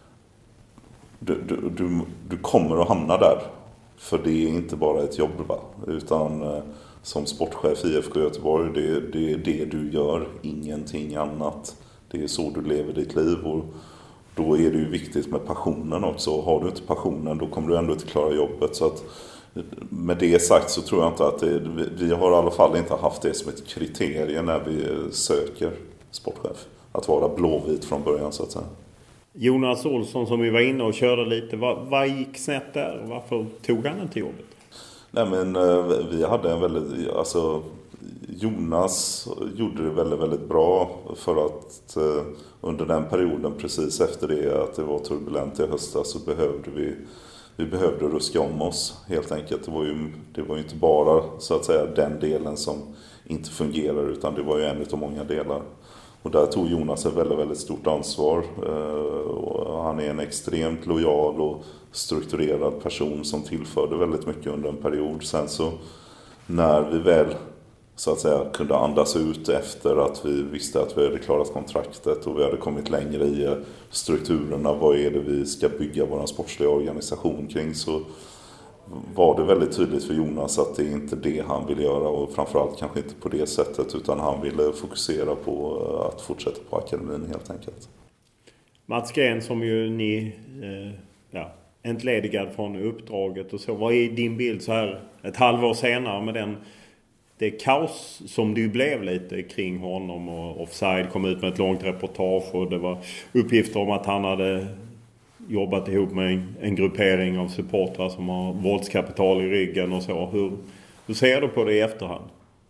du, du du du kommer att hamna där. För det är inte bara ett jobb, va? Utan som sportchef i I F K Göteborg, det, det är det du gör, ingenting annat. Det är så du lever ditt liv, och då är det ju viktigt med passionen också. Har du inte passionen, då kommer du ändå inte klara jobbet. Så att med det sagt så tror jag inte att det, vi har i alla fall inte haft det som ett kriterium när vi söker sportchef. Att vara blåvit från början, så att säga. Jonas Olsson som vi var inne och körde lite, vad, vad gick snett där? Varför tog han inte jobbet? Nej, men vi hade en väldigt, alltså Jonas gjorde det väldigt, väldigt bra, för att eh, under den perioden precis efter det att det var turbulent i höstas så behövde vi vi behövde ruska om oss helt enkelt. Det var ju, det var ju inte bara så att säga den delen som inte fungerar, utan det var ju en av många delar. Och där tog Jonas ett väldigt, väldigt stort ansvar. Eh, och han är en extremt lojal och strukturerad person som tillförde väldigt mycket under en period. Sen så när vi väl så att säga kunde andas ut efter att vi visste att vi hade klarat kontraktet och vi hade kommit längre i strukturerna, vad är det vi ska bygga vår sportsliga organisation kring, så var det väldigt tydligt för Jonas att det är inte det han vill göra, och framförallt kanske inte på det sättet, utan han ville fokusera på att fortsätta på akademin helt enkelt. Mats Gren som ju ni eh, ja, entledigad från uppdraget och så, vad är din bild så här ett halvår senare med den det kaos som det ju blev lite kring honom, och Offside kom ut med ett långt reportage och det var uppgifter om att han hade jobbat ihop med en, en gruppering av supportrar som har våldskapital i ryggen och så. Hur, hur ser du på det i efterhand?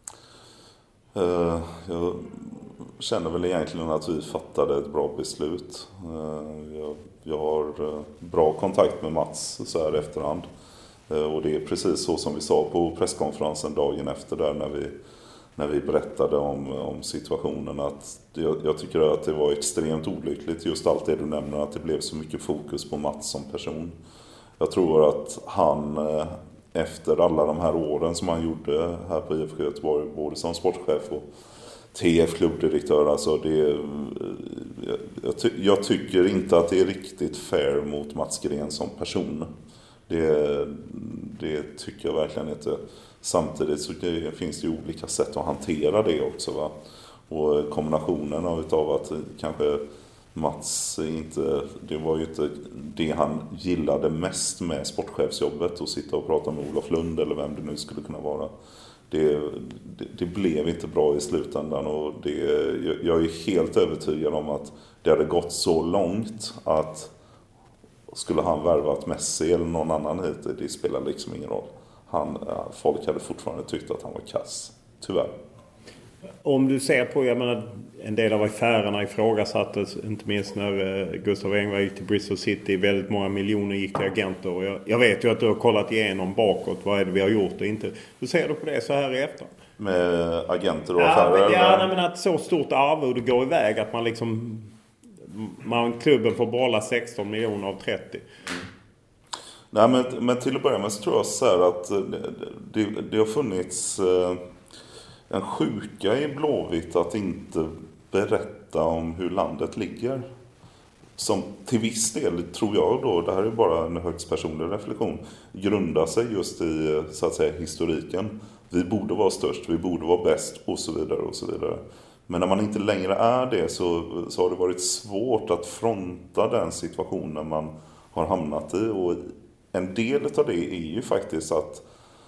Uh, jag känner väl egentligen att vi fattade ett bra beslut. Uh, jag, jag har uh, bra kontakt med Mats så här i efterhand. Och det är precis så som vi sa på presskonferensen dagen efter där när vi, när vi berättade om, om situationen. Att jag, jag tycker att det var extremt olyckligt, just allt det du nämner, att det blev så mycket fokus på Mats som person. Jag tror att han efter alla de här åren som han gjorde här på I F K Göteborg, både som sportchef och T F-klubbdirektör, alltså det, jag, jag, ty, jag tycker inte att det är riktigt fair mot Mats Gren som person. Det, det tycker jag verkligen inte. Samtidigt så finns det ju olika sätt att hantera det också, va? Och kombinationen av att kanske Mats inte, det var ju inte det han gillade mest med sportchefsjobbet, att sitta och prata med Olof Lund eller vem det nu skulle kunna vara. Det, det, det blev inte bra i slutändan, och det, jag är helt övertygad om att det hade gått så långt att skulle han värvat Messi eller någon annan hit, det spelar liksom ingen roll. Han, folk hade fortfarande tyckt att han var kass, tyvärr. Om du ser på, jag menar, en del av affärerna ifrågasattes, inte minst när Gustav Engvall gick till Bristol City, väldigt många miljoner gick till agenter. Och jag, jag vet ju att du har kollat igenom bakåt, vad är det vi har gjort och inte. Hur ser du på det så här i efterhand? med agenter och ja, affärer? Men, ja, nej, men att så stort arvode går iväg att man liksom man, klubben får behålla sexton miljoner av trettio. Mm. Nej, men, men till att börja med så tror jag så här att det, det, det har funnits eh, en sjuka i Blåvitt att inte berätta om hur landet ligger. Som till viss del tror jag då, det här är bara en högst personlig reflektion, grundar sig just i så att säga historiken. Vi borde vara störst, vi borde vara bäst och så vidare och så vidare. Men när man inte längre är det så, så har det varit svårt att fronta den situationen man har hamnat i. Och en del av det är ju faktiskt att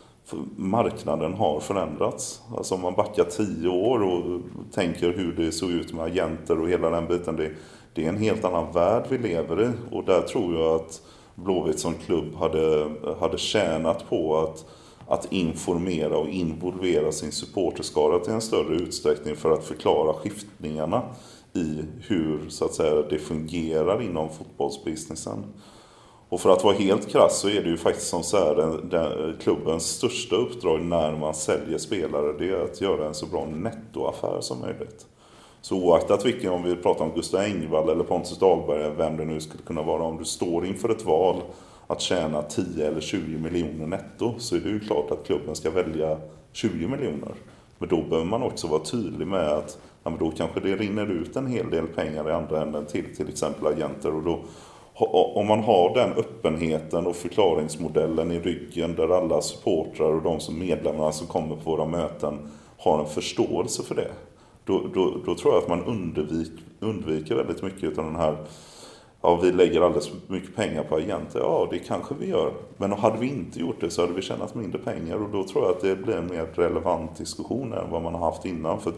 marknaden har förändrats. Alltså om man backar tio år och tänker hur det såg ut med agenter och hela den biten. Det, det är en helt annan värld vi lever i. Och där tror jag att Blåvitt som klubb hade, hade tjänat på att, att informera och involvera sin supporterskara till en större utsträckning för att förklara skiftningarna i hur så att säga, det fungerar inom fotbollsbusinessen. Och för att vara helt krass så är det ju faktiskt som så här, den, den, klubbens största uppdrag när man säljer spelare, det är att göra en så bra nettoaffär som möjligt. Så oaktat vilken, om vi pratar om Gustav Engvall eller Pontus Dahlberg, vem det nu skulle kunna vara, om du står inför ett val att tjäna tio eller tjugo miljoner netto, så är det ju klart att klubben ska välja tjugo miljoner. Men då behöver man också vara tydlig med att ja, men då kanske det rinner ut en hel del pengar i andra änden till till exempel agenter. Och då, om man har den öppenheten och förklaringsmodellen i ryggen där alla supportrar och de som medlemmarna som kommer på våra möten har en förståelse för det, då, då, då tror jag att man undvik, undviker väldigt mycket av den här, ja, vi lägger alldeles mycket pengar på agenter. Ja, det kanske vi gör. Men hade vi inte gjort det så hade vi tjänat mindre pengar. Och då tror jag att det blir en mer relevant diskussion än vad man har haft innan. För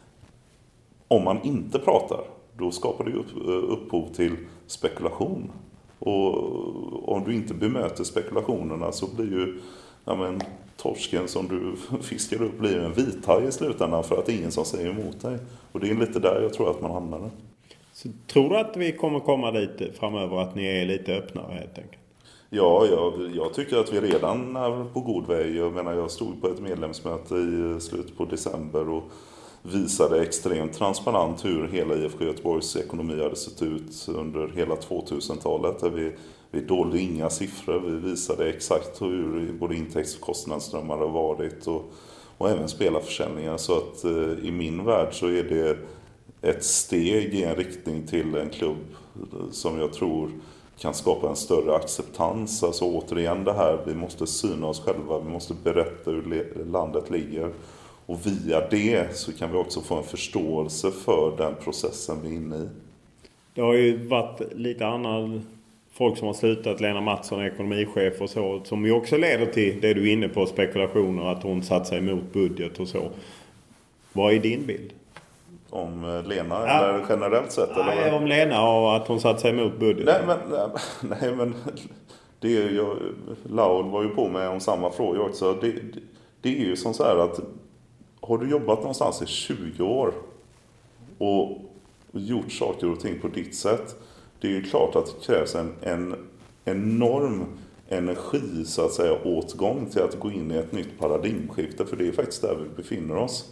om man inte pratar, då skapar det upp, upphov till spekulation. Och om du inte bemöter spekulationerna så blir ju ja, men, torsken som du fiskar upp blir en vithaj i slutändan för att det är ingen som säger emot dig. Och det är lite där jag tror att man hamnar. Så tror du att vi kommer komma dit framöver, att ni är lite öppnare helt enkelt? Ja, jag, jag tycker att vi redan är på god väg. Jag menar, jag stod på ett medlemsmöte i slutet på december och visade extremt transparent hur hela I F K Göteborgs ekonomi hade sett ut under hela tvåtusentalet. Där vi, vi dolde inga siffror. Vi visade exakt hur både intäkts- och kostnadsströmmar har varit och, och även spelarförsäljningar. Så att eh, i min värld så är det ett steg i en riktning till en klubb som jag tror kan skapa en större acceptans. Alltså återigen det här, vi måste syna oss själva, vi måste berätta hur landet ligger. Och via det så kan vi också få en förståelse för den processen vi är inne i. Det har ju varit lite annan folk som har slutat, Lena Mattsson, ekonomichef och så, som ju också leder till det du är inne på, spekulationer, att hon satt sig emot budget och så. Vad är din bild? Om Lena ja. eller generellt sett? Nej, eller? om Lena och att hon satt sig emot budget. Nej, men, nej, men det är ju, Laul var ju på med om samma fråga också. Det, det, det är ju som så här att har du jobbat någonstans i tjugo år och gjort saker och ting på ditt sätt, det är ju klart att det krävs en, en enorm energi så att säga åtgång till att gå in i ett nytt paradigmskifte, för det är faktiskt där vi befinner oss.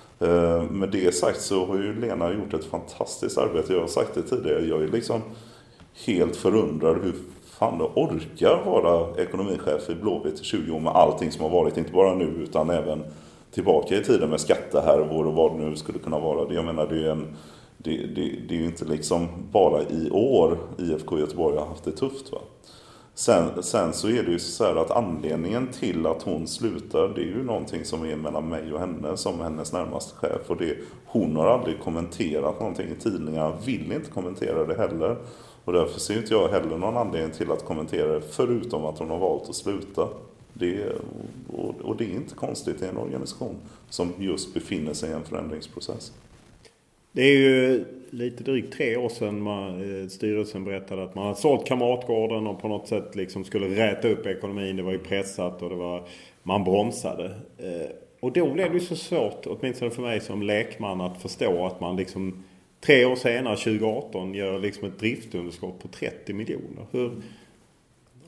Med det sagt så har ju Lena gjort ett fantastiskt arbete. Jag har sagt det tidigare, jag är liksom helt förundrad hur fan det orkar vara ekonomichef i Blåvitt i tjugo år med allting som har varit, inte bara nu utan även tillbaka i tiden med skattehärvor och vad det nu skulle kunna vara. Jag menar, det är, en, det, det, det är ju inte liksom bara i år I F K Göteborg har haft det tufft, va? Sen, sen så är det ju så här att anledningen till att hon slutar, det är ju någonting som är mellan mig och henne som hennes närmaste chef. Och det, hon har aldrig kommenterat någonting i tidningarna, vill inte kommentera det heller. Och därför ser inte jag heller någon anledning till att kommentera det, förutom att hon har valt att sluta. Det, och, och det är inte konstigt i en organisation som just befinner sig i en förändringsprocess. Det är ju lite drygt tre år sedan man, styrelsen berättade att man hade sålt Kamratgården och på något sätt liksom skulle räta upp ekonomin. Det var ju pressat och det var, man bromsade. Och då blev det så svårt, åtminstone för mig som lekman, att förstå att man liksom tre år senare, tjugo arton, gör liksom ett driftunderskott på trettio miljoner. Hur,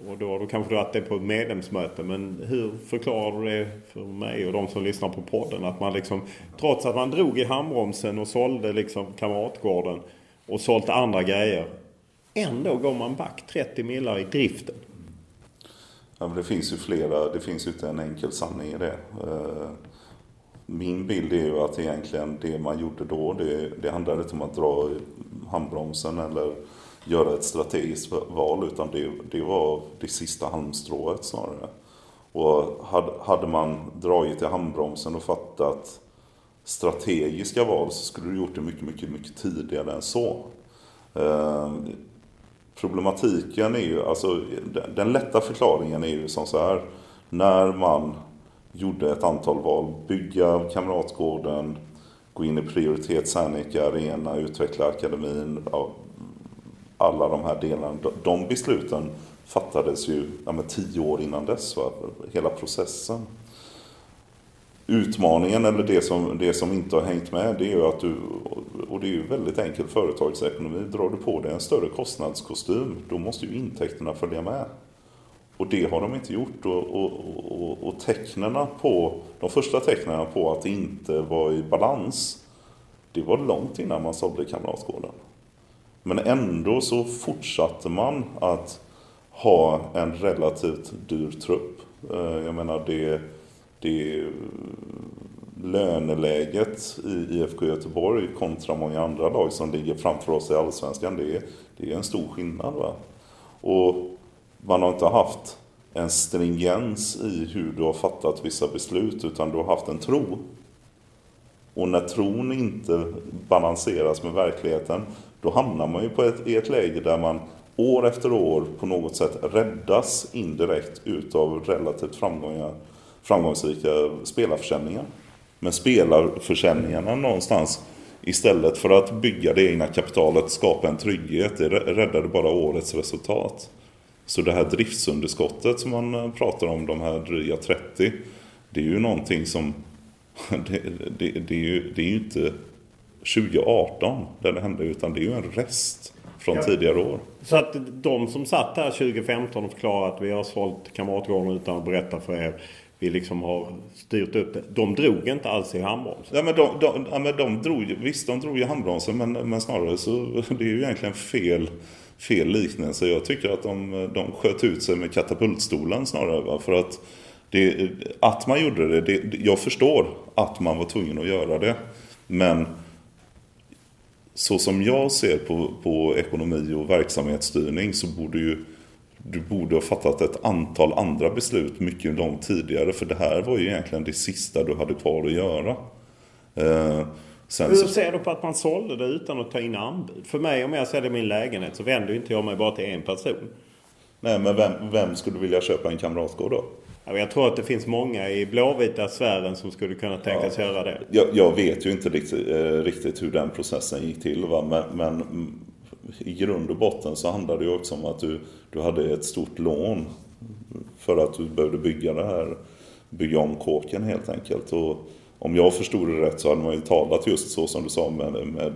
Och då har du kanske dragit det på ett medlemsmöte. Men hur förklarar du det för mig och de som lyssnar på podden? Att man liksom, trots att man drog i handbromsen och sålde liksom Kamratgården och sålt andra grejer, ändå går man back trettio millar i driften. Ja, men det finns ju flera, det finns ju inte en enkel sanning i det. Min bild är ju att egentligen det man gjorde då, det, det handlade inte om att dra i handbromsen eller göra ett strategiskt val, utan det, det var det sista halmstrået snarare. Och hade, hade man dragit i handbromsen och fattat strategiska val, så skulle du gjort det mycket, mycket, mycket tidigare än så. Eh, problematiken är ju, alltså den, den lätta förklaringen är ju som så här: när man gjorde ett antal val, bygga Kamratgården, gå in i prioritet Serneke Arena, utveckla akademin, alla de här delarna, de besluten fattades ju ja, med tio år innan dess, va? Hela processen. Utmaningen, eller det som, det som inte har hängt med, det är ju att du, och det är ju väldigt enkel företagsekonomi, drar du på dig en större kostnadskostym, då måste ju intäkterna följa med. Och det har de inte gjort. Och, och, och, och tecknarna på, de första tecknarna på att det inte var i balans, det var långt innan man sålde Kamratgården. Men ändå så fortsatte man att ha en relativt dyr trupp. Jag menar, det, det löneläget i I F K Göteborg kontra många andra lag som ligger framför oss i Allsvenskan, det är, det är en stor skillnad, va? Och man har inte haft en stringens i hur du har fattat vissa beslut, utan du har haft en tro. Och när tron inte balanseras med verkligheten, då hamnar man ju på ett, i ett läge där man år efter år på något sätt räddas indirekt utav relativt framgångsrika spelarförsäljningar. Men spelarförsäljningarna någonstans, istället för att bygga det egna kapitalet, skapa en trygghet, det räddade bara årets resultat. Så det här driftsunderskottet som man pratar om, de här dryga trettio, det är ju någonting som det, det, det, är, ju, det är ju inte tjugo arton där det hände, utan det är ju en rest från ja. tidigare år. Så att de som satt här tjugo femton och förklarade att vi har sålt Kamratgården utan att berätta för er, vi liksom har styrt upp det, de drog inte alls i handbromsen. Ja, men de, de, ja, men de drog, visst de drog i handbromsen, men, men snarare så det är ju egentligen fel fel liknelse. Jag tycker att de, de sköt ut sig med katapultstolen snarare, va? För att det, att man gjorde det, det, jag förstår att man var tvungen att göra det, men så som jag ser på, på ekonomi och verksamhetsstyrning, så borde ju du borde ha fattat ett antal andra beslut mycket långt tidigare, för det här var ju egentligen det sista du hade kvar att göra. Eh, Sen Hur så... ser du på att man sålde det utan att ta in anbud? För mig, om jag säljer min lägenhet, så vänder inte jag mig bara till en person. Nej, men vem, vem skulle vilja köpa en Kamratgård då? Jag tror att det finns många i blåvita sfären som skulle kunna tänkas ja. göra det. Jag, jag vet ju inte riktigt, eh, riktigt hur den processen gick till, va? Men, men i grund och botten så handlade det ju också om att du, du hade ett stort lån för att du behövde bygga det här, bygga om kåken helt enkelt. Och om jag förstod det rätt så hade man ju talat just så som du sa med, med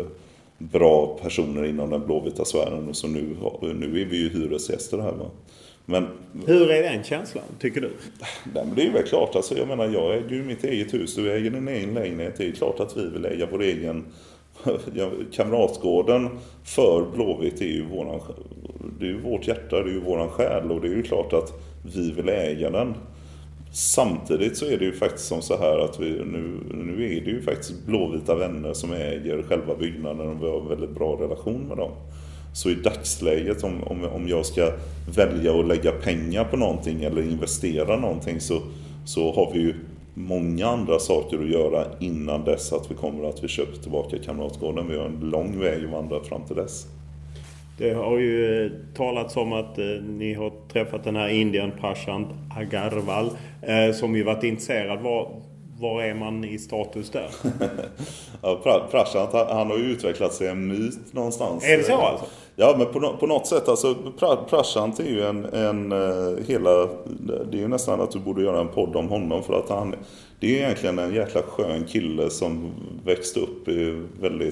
bra personer inom den blåvita sfären. Och så nu, nu är vi ju hyresgäster här, va? Men, hur är den känslan, tycker du? Nej, men det är ju väl klart. Alltså, jag menar, jag äger ju mitt eget hus, du äger din egen lägenhet. Det är klart att vi vill äga vår egen... Kamratgården för Blåvitt är ju våran, det är ju vårt hjärta, det är ju våran själ, och det är ju klart att vi vill äga den. Samtidigt så är det ju faktiskt som så här att vi, nu, nu är det ju faktiskt blåvita vänner som äger själva byggnaden, och vi har en väldigt bra relation med dem. Så i dagsläget, om, om, om jag ska välja att lägga pengar på någonting eller investera någonting, så, så har vi ju många andra saker att göra innan dess att vi kommer att vi köper tillbaka Kamratgården. Vi har en lång väg att vandra fram till dess. Det har ju talats om att eh, ni har träffat den här Indien Prashant Agarwal eh, som ju varit intresserad. Var, var är man i status där? Ja, Prashant, han har ju utvecklat sig en myt någonstans. Är det så alltså? Ja, men på, på något sätt, alltså Prashant är ju en, en hela, det är ju nästan att du borde göra en podd om honom, för att han, det är egentligen en jäkla skön kille som växte upp i väldigt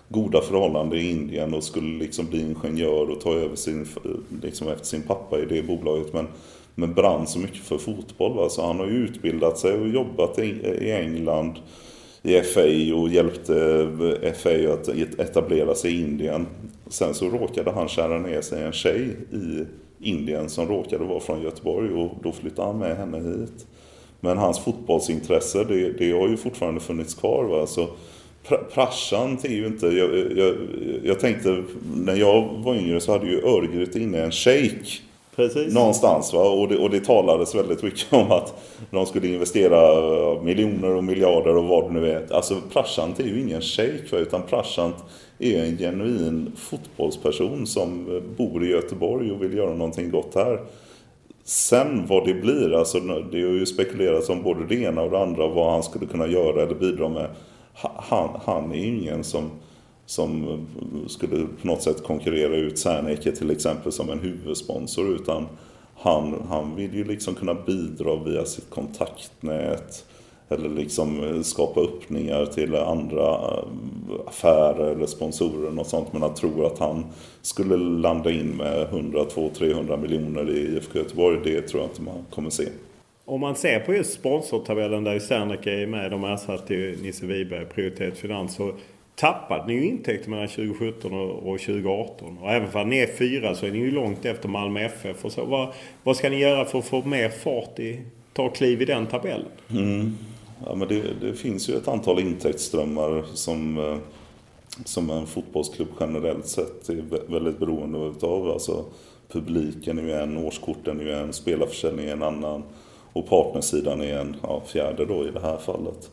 goda förhållanden i Indien och skulle liksom bli ingenjör och ta över sin, liksom efter sin pappa i det bolaget. Men, men brann så mycket för fotboll. Va? Så han har ju utbildat sig och jobbat i, i England i F A och hjälpte F A att etablera sig i Indien. Sen så råkade han kära ner sig en tjej i Indien som råkade vara från Göteborg och då flyttade han med henne hit. Men hans fotbollsintresse, det, det har ju fortfarande funnits kvar. Va? Så Prashant är ju inte... Jag, jag, jag tänkte, när jag var yngre så hade ju Örgryte inne en shejk. Precis. Någonstans, va? Och, det, och det talades väldigt mycket om att de skulle investera miljoner och miljarder och vad det nu är. Alltså Prashant är ju ingen shejk, utan Prashant är en genuin fotbollsperson som bor i Göteborg och vill göra någonting gott här. Sen vad det blir, alltså det har ju spekulerats om både det ena och det andra, vad han skulle kunna göra eller bidra med. Han, han är ju ingen som, som skulle på något sätt konkurrera ut Serneke till exempel som en huvudsponsor, utan han, han vill ju liksom kunna bidra via sitt kontaktnät eller liksom skapa öppningar till andra affärer eller sponsorer och något sånt. Men jag tror att han skulle landa in med hundra, tvåhundra, trehundra miljoner i I F K Göteborg, det tror jag inte man kommer se. Om man ser på just sponsortabellen där ju Serneke är med, de ersatt till Nisse Wiberg, Prioritet Finans, så tappade ni ju intäkter mellan tjugo sjutton och tjugo arton. Och även för att ni är fyra så är ni ju långt efter Malmö F F. Och så, vad, vad ska ni göra för att få mer fart i, ta kliv i den tabellen? Mm. Ja, men det, det finns ju ett antal intäktsströmmar som, som en fotbollsklubb generellt sett är väldigt beroende av. Alltså, publiken är ju en, årskorten är ju en, spelarförsäljning är en annan och partnersidan är en ja, fjärde då i det här fallet.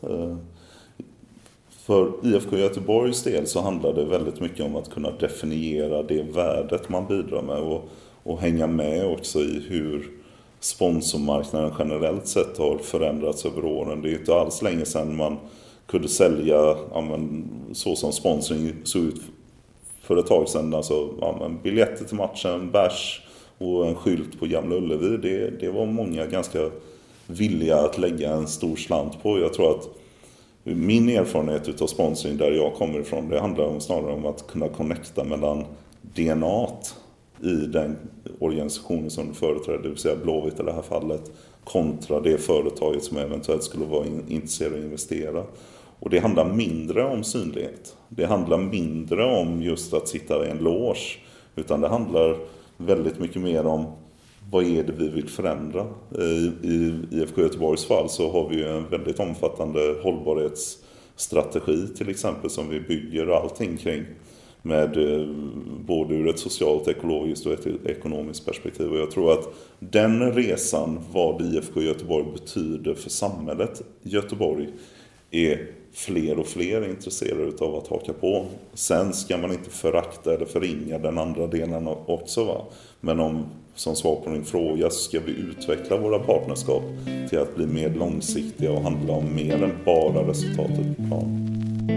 För I F K Göteborgs del så handlar det väldigt mycket om att kunna definiera det värdet man bidrar med och, och hänga med också i hur sponsormarknaden generellt sett har förändrats över åren. Det är inte alls länge sedan man kunde sälja ja, men, så som sponsring såg ut för ett tag sedan. Alltså ja, men, biljetter till matchen, bärs och en skylt på Gamla Ullevi. Det, det var många ganska villiga att lägga en stor slant på. Jag tror att min erfarenhet av sponsring där jag kommer ifrån, det handlar om, snarare om att kunna connecta mellan D N A-t i den organisationen som du företräder, det vill säga Blåvitt i det här fallet, kontra det företaget som eventuellt skulle vara intresserad att investera. Och det handlar mindre om synlighet. Det handlar mindre om just att sitta i en loge, utan det handlar väldigt mycket mer om vad är det vi vill förändra. I, i I F K Göteborgs fall så har vi ju en väldigt omfattande hållbarhetsstrategi till exempel som vi bygger allting kring. Med både ur ett socialt, ekologiskt och ett ekonomiskt perspektiv. Och jag tror att den resan, vad I F K Göteborg betyder för samhället Göteborg, är fler och fler intresserade av att haka på. Sen ska man inte förakta eller förringa den andra delen också. Va? Men om, som svar på din fråga, så ska vi utveckla våra partnerskap till att bli mer långsiktiga och handla om mer än bara resultatet på plan.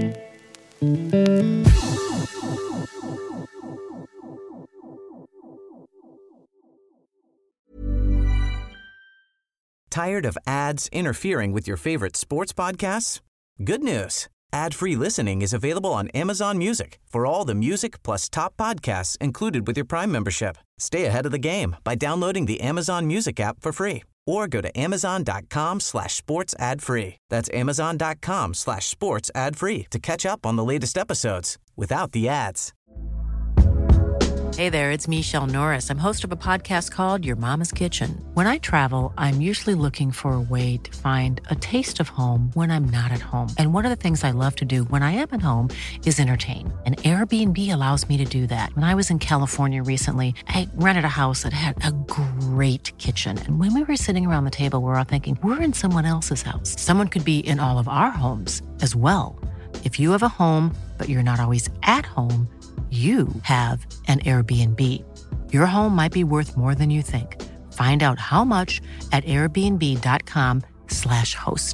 Tired of ads interfering with your favorite sports podcasts? Good news. Ad-free listening is available on Amazon Music for all the music plus top podcasts included with your Prime membership. Stay ahead of the game by downloading the Amazon Music app for free or go to amazon.com slash sports ad free. That's amazon.com slash sports ad free to catch up on the latest episodes without the ads. Hey there, it's Michelle Norris. I'm host of a podcast called Your Mama's Kitchen. When I travel, I'm usually looking for a way to find a taste of home when I'm not at home. And one of the things I love to do when I am at home is entertain. And Airbnb allows me to do that. When I was in California recently, I rented a house that had a great kitchen. And when we were sitting around the table, we were all thinking, we're in someone else's house. Someone could be in all of our homes as well. If you have a home, but you're not always at home, you have an Airbnb. Your home might be worth more than you think. Find out how much at airbnb.com slash host.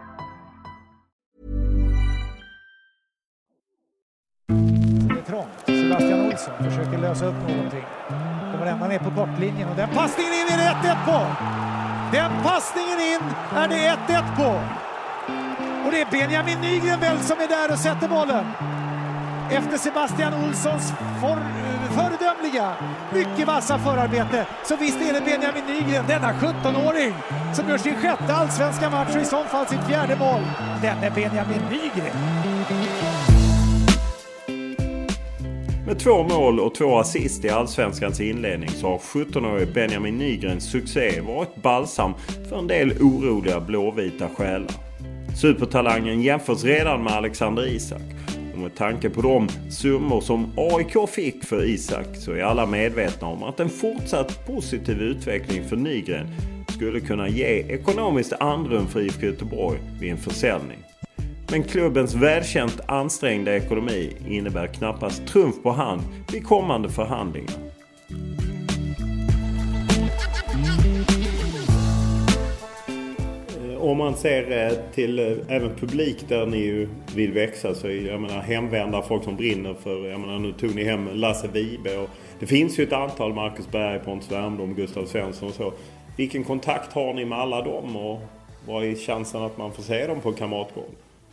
Det är trångt. Sebastian Olsson försöker lösa upp någonting. Kommer ända ner på kortlinjen och den passningen in är det ett ett på. Den passningen in är det ett ett på. Och det är Benjamin Nygren väl som är där och sätter bollen. efter Sebastian Olssons för, föredömliga, mycket vassa förarbete. Så visst är det Benjamin Nygren, denna sjutton-åring, som gör sin sjätte allsvenska match och i så fall sitt fjärde mål. Den är Benjamin Nygren. Med två mål och två assist i allsvenskans inledning så har sjutton-årige Benjamin Nygrens succé varit balsam för en del oroliga blåvita själar. Supertalangen jämförs redan med Alexander Isak. Och med tanke på de summor som A I K fick för Isak så är alla medvetna om att en fortsatt positiv utveckling för Nygren skulle kunna ge ekonomiskt andrum för I F K Göteborg vid en försäljning. Men klubbens välkänt ansträngda ekonomi innebär knappast trumf på hand vid kommande förhandlingar. Om man ser till även publik där ni ju vill växa, så är, jag menar, hemvända folk som brinner för, jag menar, nu tog ni hem Lasse Vibe och det finns ju ett antal, Marcus Berg, Pontus Wernbloom, Gustav Svensson och så. Vilken kontakt har ni med alla dem och vad är chansen att man får se dem på Kamratgården?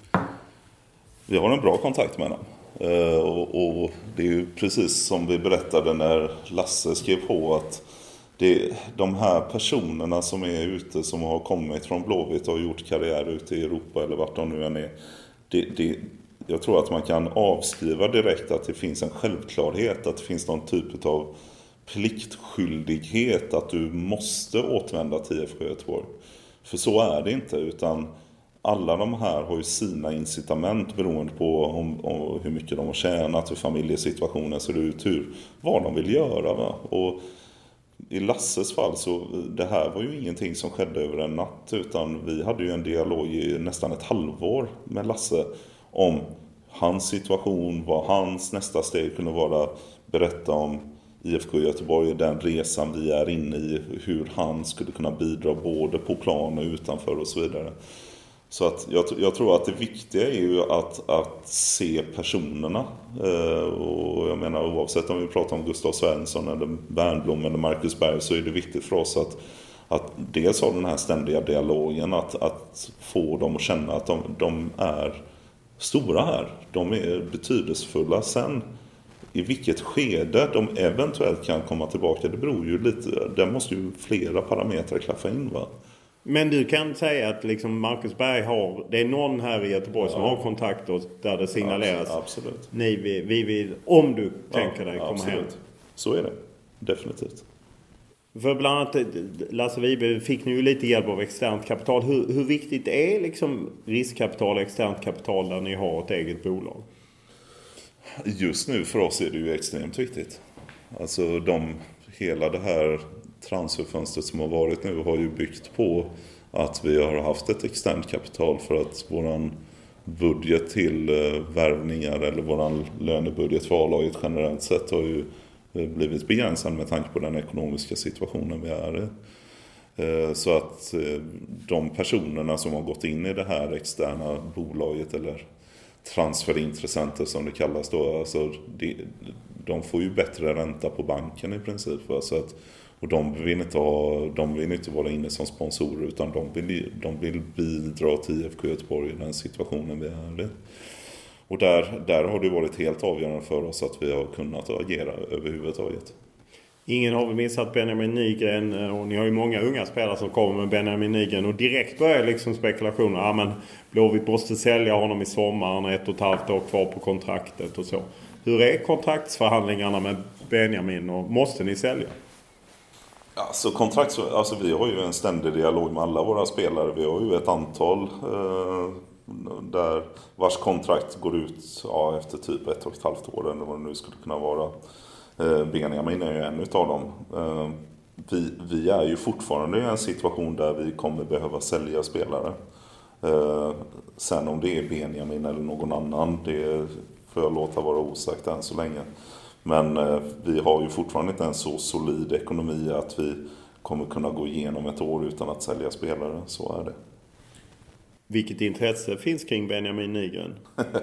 Vi har en bra kontakt med dem. Uh, och, och det är ju precis som vi berättade när Lasse skrev på att det, de här personerna som är ute, som har kommit från Blåvitt och gjort karriär ute i Europa eller vart de nu än är. Det, det, jag tror att man kan avskriva direkt att det finns en självklarhet, att det finns någon typ av pliktskyldighet att du måste återvända till I F K Göteborg. För så är det inte, utan alla de här har ju sina incitament beroende på om, om hur mycket de har tjänat, hur familjesituationen ser ut, hur, vad de vill göra. Va? Och i Lasses fall så det här var ju ingenting som skedde över en natt, utan vi hade ju en dialog i nästan ett halvår med Lasse om hans situation, vad hans nästa steg kunde vara, berätta om I F K Göteborg, den resan vi är inne i, hur han skulle kunna bidra både på plan och utanför och så vidare. Så att jag, jag tror att det viktiga är ju att, att se personerna. Eh, och jag menar, oavsett om vi pratar om Gustav Svensson eller Wernbloom eller Marcus Berg, så är det viktigt för oss att, att dels ha den här ständiga dialogen, att, att få dem att känna att de, de är stora här. De är betydelsefulla. Sen i vilket skede de eventuellt kan komma tillbaka, det beror ju lite, där måste ju flera parametrar klaffa in, va? Men du kan säga att liksom Marcus Berg har, det är någon här i Göteborg som ja. har kontakt och där det signaleras. Ja, absolut. Nej, vi, vi vill, om du tänker ja, dig komma absolut. hem. Så är det, definitivt. För bland annat Lasse Vibe fick ni ju lite hjälp av externt kapital. Hur, hur viktigt är liksom riskkapital och externt kapital där ni har ett eget bolag? Just nu för oss är det ju extremt viktigt. Alltså de, hela det här transferfönstret som har varit nu har ju byggt på att vi har haft ett externt kapital, för att våran budget till värvningar eller våran lönebudget för A-laget generellt sett har ju blivit begränsad med tanke på den ekonomiska situationen vi är i. Så att de personerna som har gått in i det här externa bolaget eller transferintressenter som det kallas då, alltså de, de får ju bättre ränta på banken i princip. Så att, och de vill, inte ha, de vill inte vara inne som sponsorer, utan de vill, de vill bidra till I F K Göteborg i den situationen vi är i. Och där, där har det varit helt avgörande för oss att vi har kunnat agera överhuvudtaget. Ingen har väl missat Benjamin Nygren, och ni har ju många unga spelare som kommer med Benjamin Nygren och direkt börjar liksom spekulationer. Ja, men Blåvitt måste sälja honom i sommaren, ett och ett halvt år kvar på kontraktet och så. Hur är kontraktsförhandlingarna med Benjamin och måste ni sälja? Alltså, kontrakt, alltså vi har ju en ständig dialog med alla våra spelare. Vi har ju ett antal eh, där vars kontrakt går ut ja, efter typ ett och ett halvt år eller vad det nu skulle kunna vara. Eh, Benjamin är ju en utav dem. Eh, vi, vi är ju fortfarande i en situation där vi kommer behöva sälja spelare. Eh, sen om det är Benjamin eller någon annan, det får jag låta vara osagt än så länge. Men eh, vi har ju fortfarande inte en så solid ekonomi att vi kommer kunna gå igenom ett år utan att sälja spelare. Så är det. Vilket intresse finns kring Benjamin Nygren?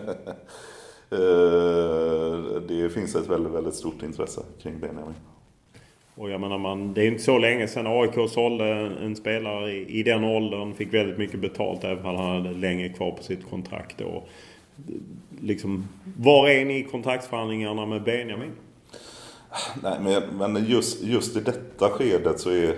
eh, det finns ett väldigt, väldigt stort intresse kring Benjamin. Och jag menar, man, det är inte så länge sedan A I K sålde en, en spelare i, i den åldern. Fick väldigt mycket betalt även om han hade länge kvar på sitt kontrakt. Och liksom, var är ni i kontraktsförhandlingarna med Benjamin? Nej, men, men just, just i detta skedet så är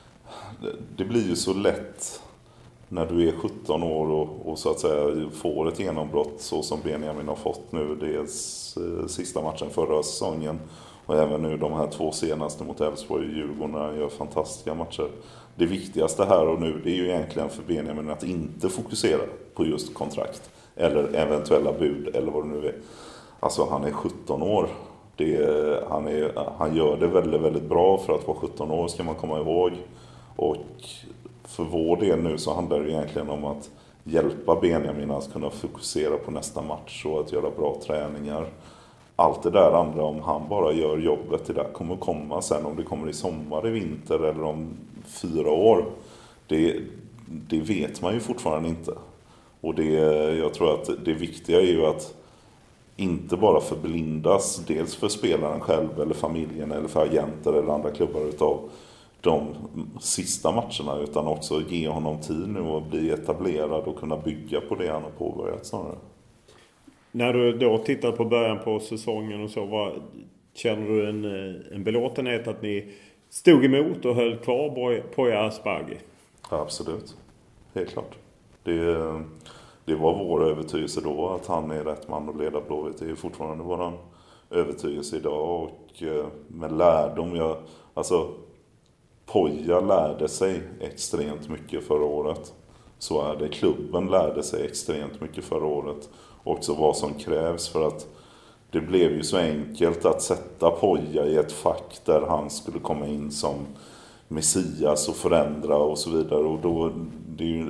det blir ju så lätt när du är sjutton år och, och så att säga får ett genombrott så som Benjamin har fått nu. Dels eh, sista matchen förra säsongen och även nu de här två senaste mot Elfsborg och Djurgården gör fantastiska matcher. Det viktigaste här och nu det är ju egentligen för Benjamin att inte fokusera på just kontrakt eller eventuella bud eller vad det nu är. Alltså han är sjutton år. Det är, han, är, han gör det väldigt, väldigt bra för att vara sjutton år ska man komma ihåg. Och för vår del nu så handlar det egentligen om att hjälpa Benjamin att kunna fokusera på nästa match och att göra bra träningar. Allt det där andra, om han bara gör jobbet, det där kommer komma sen. Om det kommer i sommar, i vinter eller om fyra år. Det, det vet man ju fortfarande inte. Och det, jag tror att det viktiga är ju att inte bara förblindas, dels för spelaren själv eller familjen eller för agenter eller andra klubbar utav de sista matcherna, utan också ge honom tid nu och bli etablerad och kunna bygga på det han har påbörjat snarare. När du då tittar på början på säsongen och så, vad, känner du en, en belåtenhet att ni stod emot och höll kvar Poya Asbaghi? Ja, absolut. Helt klart. Det, det var vår övertygelse då att han är rätt man att leda Blåvitt. Det är fortfarande vår övertygelse idag och med lärdom. Jag, alltså, Poya lärde sig extremt mycket förra året. Så är det. Klubben lärde sig extremt mycket förra året. Också vad som krävs för att det blev ju så enkelt att sätta Poya i ett fack där han skulle komma in som Messias och förändra och så vidare. Och då det är ju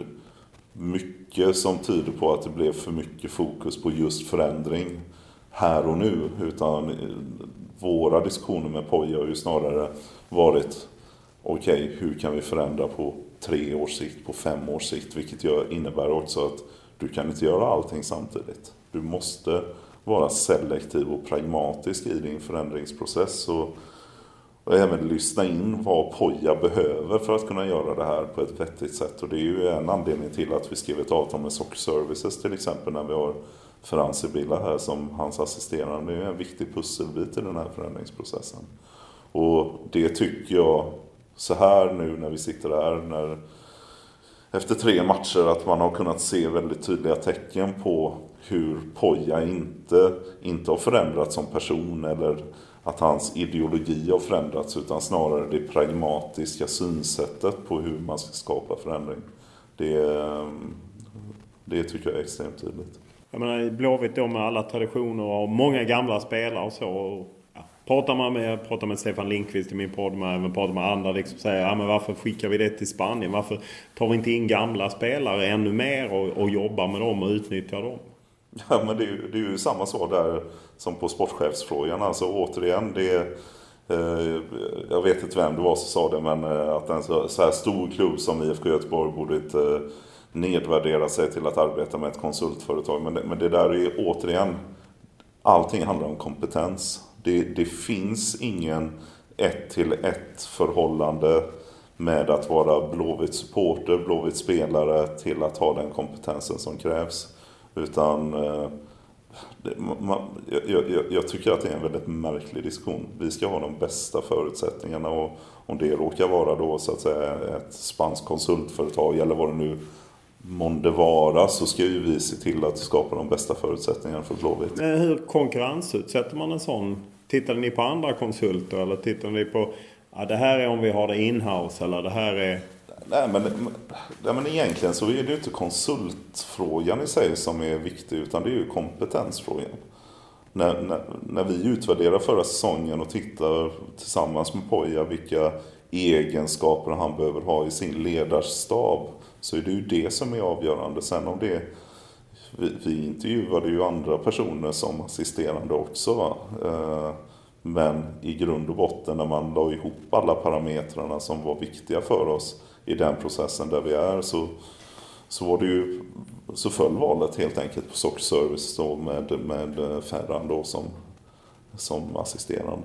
mycket som tyder på att det blev för mycket fokus på just förändring här och nu. Utan våra diskussioner med Poya har ju snarare varit okej, okay, hur kan vi förändra på tre års sikt, på fem års sikt? Vilket gör, innebär också att du kan inte göra allting samtidigt. Du måste vara selektiv och pragmatisk i din förändringsprocess. Och, och även lyssna in vad Poya behöver för att kunna göra det här på ett vettigt sätt. Och det är ju en anledning till att vi skrev ett avtal med Soccer Services till exempel när vi har Ferran Sibilla här som hans assisterande. Det är en viktig pusselbit i den här förändringsprocessen. Och det tycker jag så här nu när vi sitter här när, efter tre matcher att man har kunnat se väldigt tydliga tecken på hur Poya inte, inte har förändrats som person eller att hans ideologi har förändrats utan snarare det pragmatiska synsättet på hur man ska skapa förändring. Det, det tycker jag är extremt tydligt. Jag menar, Blåvitt då med alla traditioner och många gamla spelare och så. Och, ja, pratar man med, pratar med Stefan Lindqvist i min podd, men pratar med andra liksom säger, ja men varför skickar vi det till Spanien? Varför tar vi inte in gamla spelare ännu mer och, och jobbar med dem och utnyttjar dem? Ja, men det är, ju, det är ju samma svar där som på sportchefsfrågan. Alltså återigen, det är, eh, jag vet inte vem det var som sa det, men eh, att en så, så här stor klubb som I F K Göteborg borde inte eh, nedvärdera sig till att arbeta med ett konsultföretag. Men det, men det där är återigen, allting handlar om kompetens. Det, det finns ingen ett till ett förhållande med att vara Blåvitt supporter, Blåvitt spelare till att ha den kompetensen som krävs. Utan eh, det, man, jag, jag, jag tycker att det är en väldigt märklig diskussion. Vi ska ha de bästa förutsättningarna och om det råkar vara då så att säga ett spanskt konsultföretag eller vad det nu månde vara, så ska ju vi se till att skapa de bästa förutsättningarna för Blåvitt. Men hur konkurrensutsätter man en sån? Tittar ni på andra konsulter eller tittar ni på ja, det här är om vi har det in-house eller det här är... Nej men, nej, men egentligen så är det ju inte konsultfrågan i sig som är viktig utan det är ju kompetensfrågan. När, när, när vi utvärderar förra säsongen och tittar tillsammans med Poya vilka egenskaper han behöver ha i sin ledarstab så är det ju det som är avgörande. Sen om det vi, vi intervjuade ju andra personer som assisterande också va? Men i grund och botten när man la ihop alla parametrarna som var viktiga för oss i den processen där vi är så, så var det ju så föll valet helt enkelt på Soccer Service då med, med Ferran då som, som assisterande.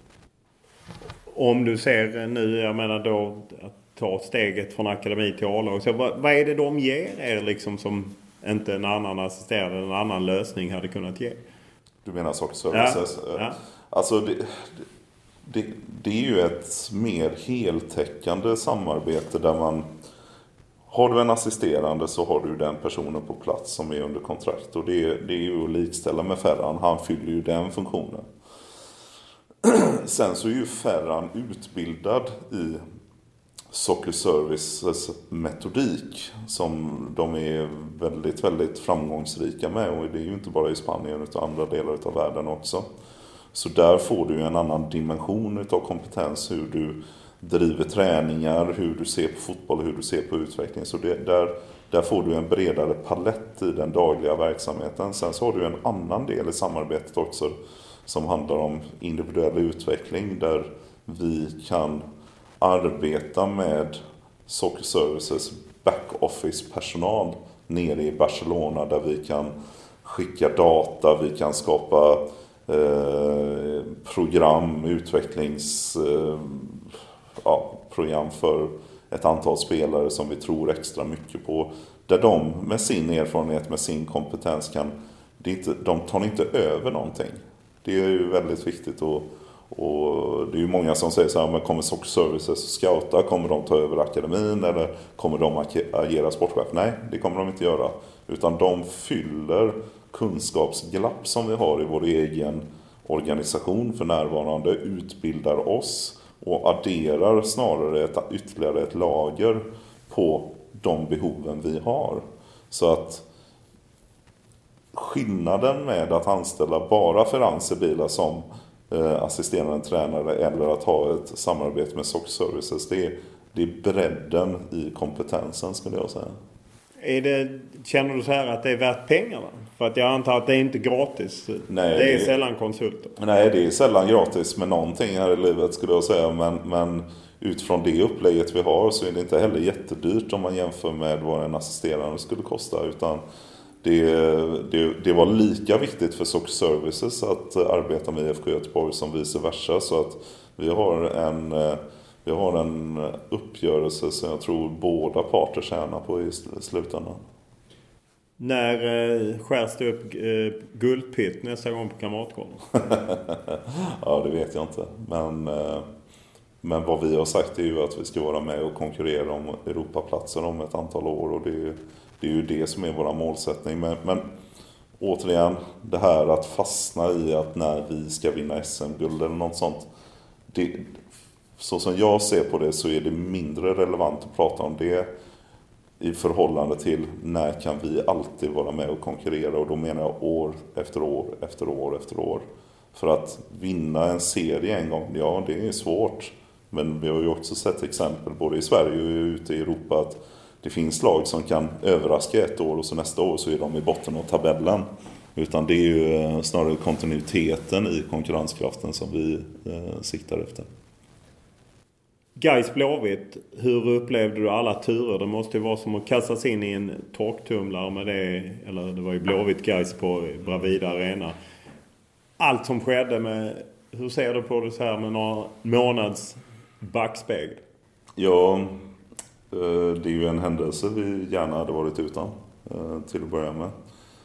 Om du ser nu, jag menar då att ta steget från akademi till A-lag, så vad, vad är det de ger er liksom som inte en annan assisterande, en annan lösning hade kunnat ge. Du menar Soccer Services? Ja. Ja. Alltså det, det, det är ju ett mer heltäckande samarbete där man har du en assisterande så har du den personen på plats som är under kontrakt. Och det, det är ju att likställa med Ferran. Han fyller ju den funktionen. Sen så är ju Ferran utbildad i Soccer Services metodik som de är väldigt, väldigt framgångsrika med. Och det är ju inte bara i Spanien utan andra delar av världen också. Så där får du en annan dimension av kompetens, hur du driver träningar, hur du ser på fotboll, hur du ser på utveckling. Så det, där, där får du en bredare palett i den dagliga verksamheten. Sen så har du en annan del i samarbetet också som handlar om individuell utveckling där vi kan arbeta med Soccer Services back-office-personal nere i Barcelona där vi kan skicka data, vi kan skapa eh, program, utvecklings eh, ja, program för ett antal spelare som vi tror extra mycket på. Där de med sin erfarenhet, med sin kompetens kan, det är inte, de tar inte över någonting. Det är ju väldigt viktigt och, och det är ju många som säger så här, men kommer Soccer Services och scouta, kommer de ta över akademin eller kommer de agera sportchef? Nej, det kommer de inte göra. Utan de fyller kunskapsglapp som vi har i vår egen organisation för närvarande, utbildar oss och adderar snarare ett, ytterligare ett lager på de behoven vi har. Så att skillnaden med att anställa bara Ferran Sibila som eh, assisterande tränare eller att ha ett samarbete med Soccer Services, det är, det är bredden i kompetensen skulle jag säga. Är det, känner du så här att det är värt pengarna? För att jag antar att det är inte gratis. Nej, det är sällan konsulter. Nej, det är sällan gratis med någonting här i livet skulle jag säga. Men, men utifrån det upplägget vi har så är det inte heller jättedyrt om man jämför med vad en assisterande skulle kosta. Utan det, det, det var lika viktigt för Soccer Services att arbeta med I F K Göteborg som vice versa. Så att vi har en... Vi har en uppgörelse som jag tror båda parter tjänar på i slutändan. När eh, skärs det upp eh, guldpitt nästa gång på Kamratgården? Ja, det vet jag inte. Men, eh, men vad vi har sagt är ju att vi ska vara med och konkurrera om Europaplatser om ett antal år. Och det är, det är ju det som är vår målsättning. Men, men återigen, det här att fastna i att när vi ska vinna S M-guld eller något sånt. Det, så som jag ser på det så är det mindre relevant att prata om det i förhållande till när kan vi alltid vara med och konkurrera. Och då menar jag år efter år efter år efter år. För att vinna en serie en gång, ja det är svårt. Men vi har ju också sett exempel både i Sverige och ute i Europa att det finns lag som kan överraska ett år och så nästa år så är de i botten av tabellen. Utan det är ju snarare kontinuiteten i konkurrenskraften som vi eh, siktar efter. Gais Blåvitt, hur upplevde du alla turer? Det måste ju vara som att kastas in i en torktumlare med det, eller det var ju Blåvitt Gais på Bravida Arena. Allt som skedde med, hur ser du på det så här med några månads backspegel? Ja, det är ju en händelse vi gärna hade varit utan till att börja med.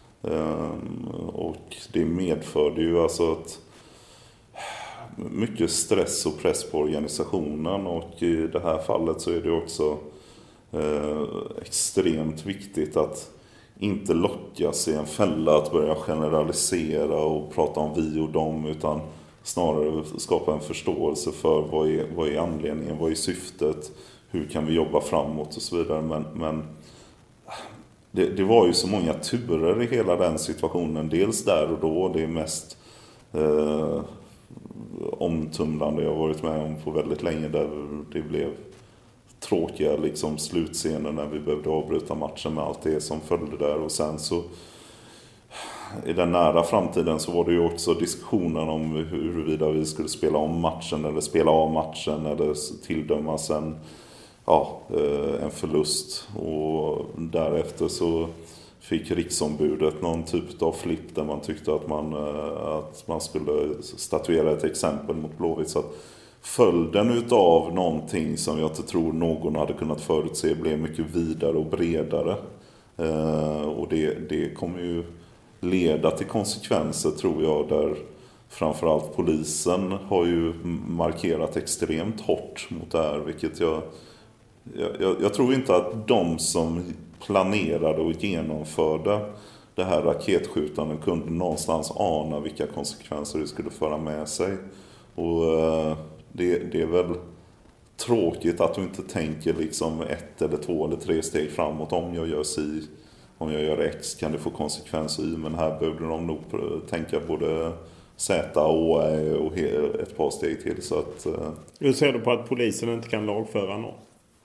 Och det medförde ju alltså att mycket stress och press på organisationen och i det här fallet så är det också eh, extremt viktigt att inte lockas i en fälla att börja generalisera och prata om vi och dem utan snarare skapa en förståelse för vad är, vad är anledningen, vad är syftet, hur kan vi jobba framåt och så vidare. Men, men det, det var ju så många turer i hela den situationen, dels där och då, det är mest eh, omtumlande jag har varit med om på väldigt länge där det blev tråkiga liksom slutscener när vi behövde avbryta matchen med allt det som följde där och sen så i den nära framtiden så var det ju också diskussionen om huruvida vi skulle spela om matchen eller spela av matchen eller tilldömas en, ja, en förlust och därefter så fick riksombudet någon typ av flipp där man tyckte att man, att man skulle statuera ett exempel mot Blåvitt. Så att följden utav någonting som jag inte tror någon hade kunnat förutse blev mycket vidare och bredare. Eh, och det, det kommer ju leda till konsekvenser, tror jag, där framförallt polisen har ju markerat extremt hårt mot det här, vilket jag, jag, jag tror inte att de som planerade och genomförde det här raketskjutandet kunde någonstans ana vilka konsekvenser det skulle föra med sig. Och eh, det, det är väl tråkigt att du inte tänker liksom ett eller två eller tre steg framåt. Om jag gör si, om jag gör X kan det få konsekvenser i, men här behövde de nog tänka både Z och Ä och ett par steg till. Så att, hur ser du på att polisen inte kan lagföra någon?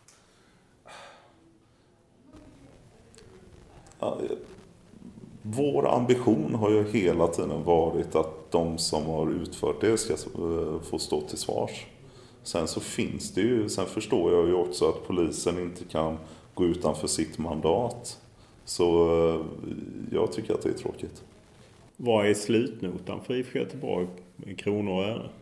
Ja, vår ambition har ju hela tiden varit att de som har utfört det ska få stå till svars. Sen så finns det ju, sen förstår jag ju också att polisen inte kan gå utanför sitt mandat. Så jag tycker att det är tråkigt. Vad är slutnotan för I F K Göteborg i kronor och öre?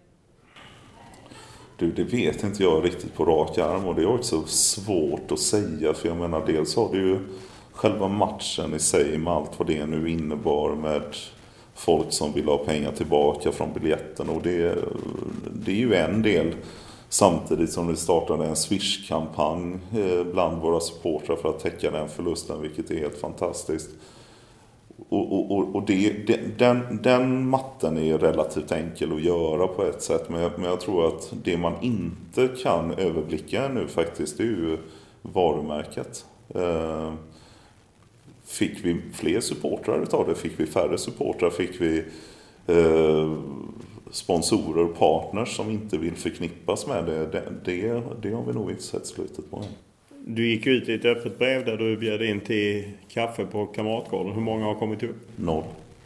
Du, det vet inte jag riktigt på rak arm, och det är också svårt att säga. För jag menar, dels har det ju själva matchen i sig med allt vad det nu innebar med folk som vill ha pengar tillbaka från biljetten. Och det, det är ju en del, samtidigt som det startade en Swish-kampanj bland våra supportrar för att täcka den förlusten, vilket är helt fantastiskt. Och, och, och det, den, den matten är relativt enkel att göra på ett sätt, men jag, men jag tror att det man inte kan överblicka nu faktiskt, det är ju varumärket. Eh, fick vi fler supportrar utav det? Fick vi färre supportrar? Fick vi eh, sponsorer och partners som inte vill förknippas med det? Det, det? det har vi nog inte sett slutet på än. Du gick ut i ett öppet brev där du bjöd in till kaffe på Kamratgården. Hur många har kommit upp? Noll.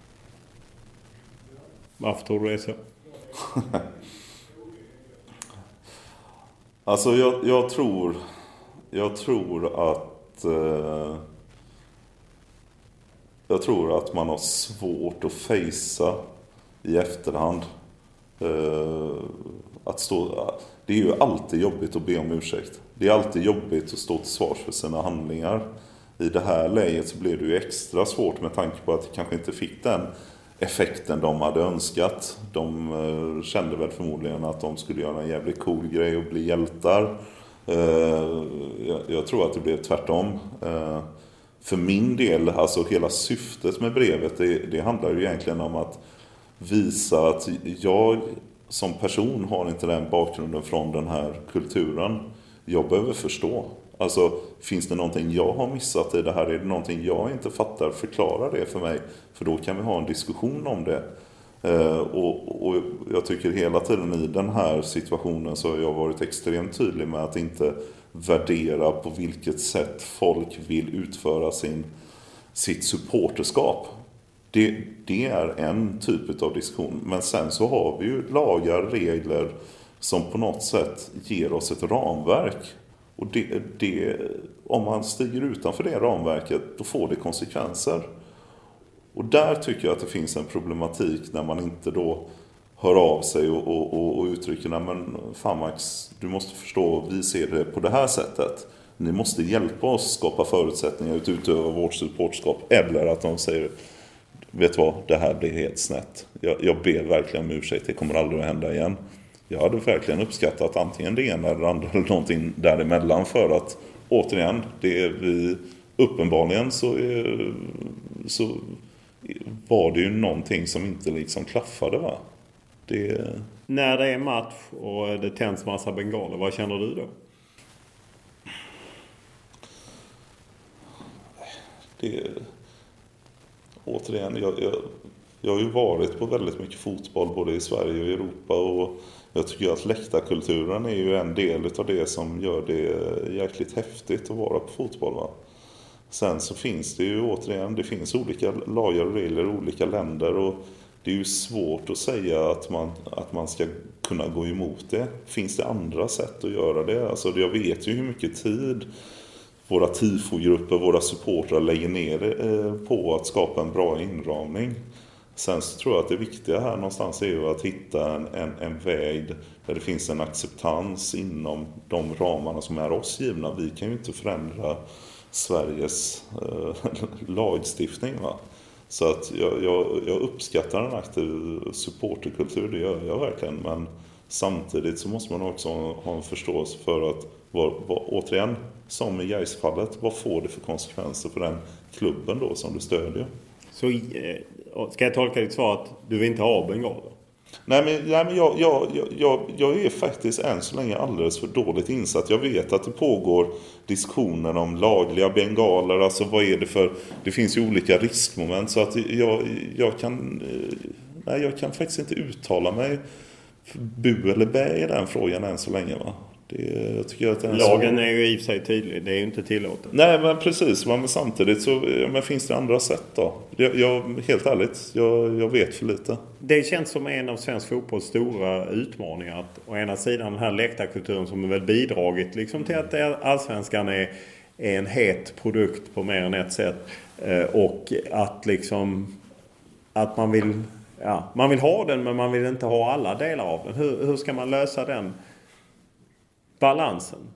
Varför tror du det är så? Alltså jag, jag tror jag tror att eh, jag tror att man har svårt att fejsa i efterhand. Eh, att stå, det är ju alltid jobbigt att be om ursäkt. Det är alltid jobbigt att stå till svars för sina handlingar. I det här läget så blev det ju extra svårt med tanke på att det kanske inte fick den effekten de hade önskat. De eh, kände väl förmodligen att de skulle göra en jävligt cool grej och bli hjältar. Eh, jag, jag tror att det blev tvärtom. Eh, för min del, alltså hela syftet med brevet, det, det handlar ju egentligen om att visa att jag som person har inte den bakgrunden från den här kulturen. Jag behöver förstå. Alltså, finns det någonting jag har missat i det här? Är det någonting jag inte fattar? Förklara det för mig. För då kan vi ha en diskussion om det. Eh, och, och jag tycker hela tiden i den här situationen så har jag varit extremt tydlig med att inte värdera på vilket sätt folk vill utföra sin, sitt supporterskap. Det, det är en typ av diskussion. Men sen så har vi ju lagar, regler som på något sätt ger oss ett ramverk. Och det, det, om man stiger utanför det ramverket, då får det konsekvenser. Och där tycker jag att det finns en problematik när man inte då hör av sig och, och, och, och uttrycker, nej men fan Max, du måste förstå, vi ser det på det här sättet. Ni måste hjälpa oss skapa förutsättningar att utöva vårt supportskap. Eller att de säger, vet du vad, det här blir helt snett. Jag, jag ber verkligen om ursäkt, det kommer aldrig att hända igen. Jag hade verkligen uppskattat antingen det ena eller andra eller någonting däremellan, för att återigen, det är vi uppenbarligen så, är, så var det ju någonting som inte liksom klaffade, va? Det... När det är match och det tänds massa bengaler, vad känner du då? Det återigen, jag, jag, jag har ju varit på väldigt mycket fotboll både i Sverige och i Europa, och jag tycker att läktarkulturen är ju en del av det som gör det jäkligt häftigt att vara på fotboll, va? Sen så finns det ju återigen, det finns olika lagar och regler i olika länder, och det är ju svårt att säga att man, att man ska kunna gå emot det. Finns det andra sätt att göra det? Alltså jag vet ju hur mycket tid våra tifogrupper, våra supportrar lägger ner på att skapa en bra inramning. Sen så tror jag att det viktiga här någonstans är ju att hitta en, en, en väg där det finns en acceptans inom de ramarna som är oss givna. Vi kan ju inte förändra Sveriges eh, lagstiftning, va? Så att jag, jag, jag uppskattar en aktiv supporterkultur, det gör jag verkligen. Men samtidigt så måste man också ha en förståelse för att, vad, vad, återigen, som i Gais-fallet, vad får det för konsekvenser för den klubben då som du stödjer? Så ska jag tolka ditt svar att du vill inte ha bengaler? Nej, men, nej, men jag, jag, jag, jag är faktiskt än så länge alldeles för dåligt insatt. Jag vet att det pågår diskussioner om lagliga bengaler. Alltså vad är det för... Det finns ju olika riskmoment. Så att jag, jag, kan, nej, jag kan faktiskt inte uttala mig bu eller bä i den frågan än så länge, va? Det, jag tycker att är Lagen så... är ju i och för sig tydlig. Det är ju inte tillåtet. Nej, men precis. Men samtidigt så men finns det andra sätt då? Jag, jag, helt ärligt, jag, jag vet för lite. Det känns som en av svensk fotbolls stora utmaningar. Att å ena sidan den här läktarkulturen som är väl bidragit liksom till att allsvenskan är, är en het produkt på mer än ett sätt. Och att liksom att man vill, ja, man vill ha den men man vill inte ha alla delar av den. Hur, hur ska man lösa den balansen?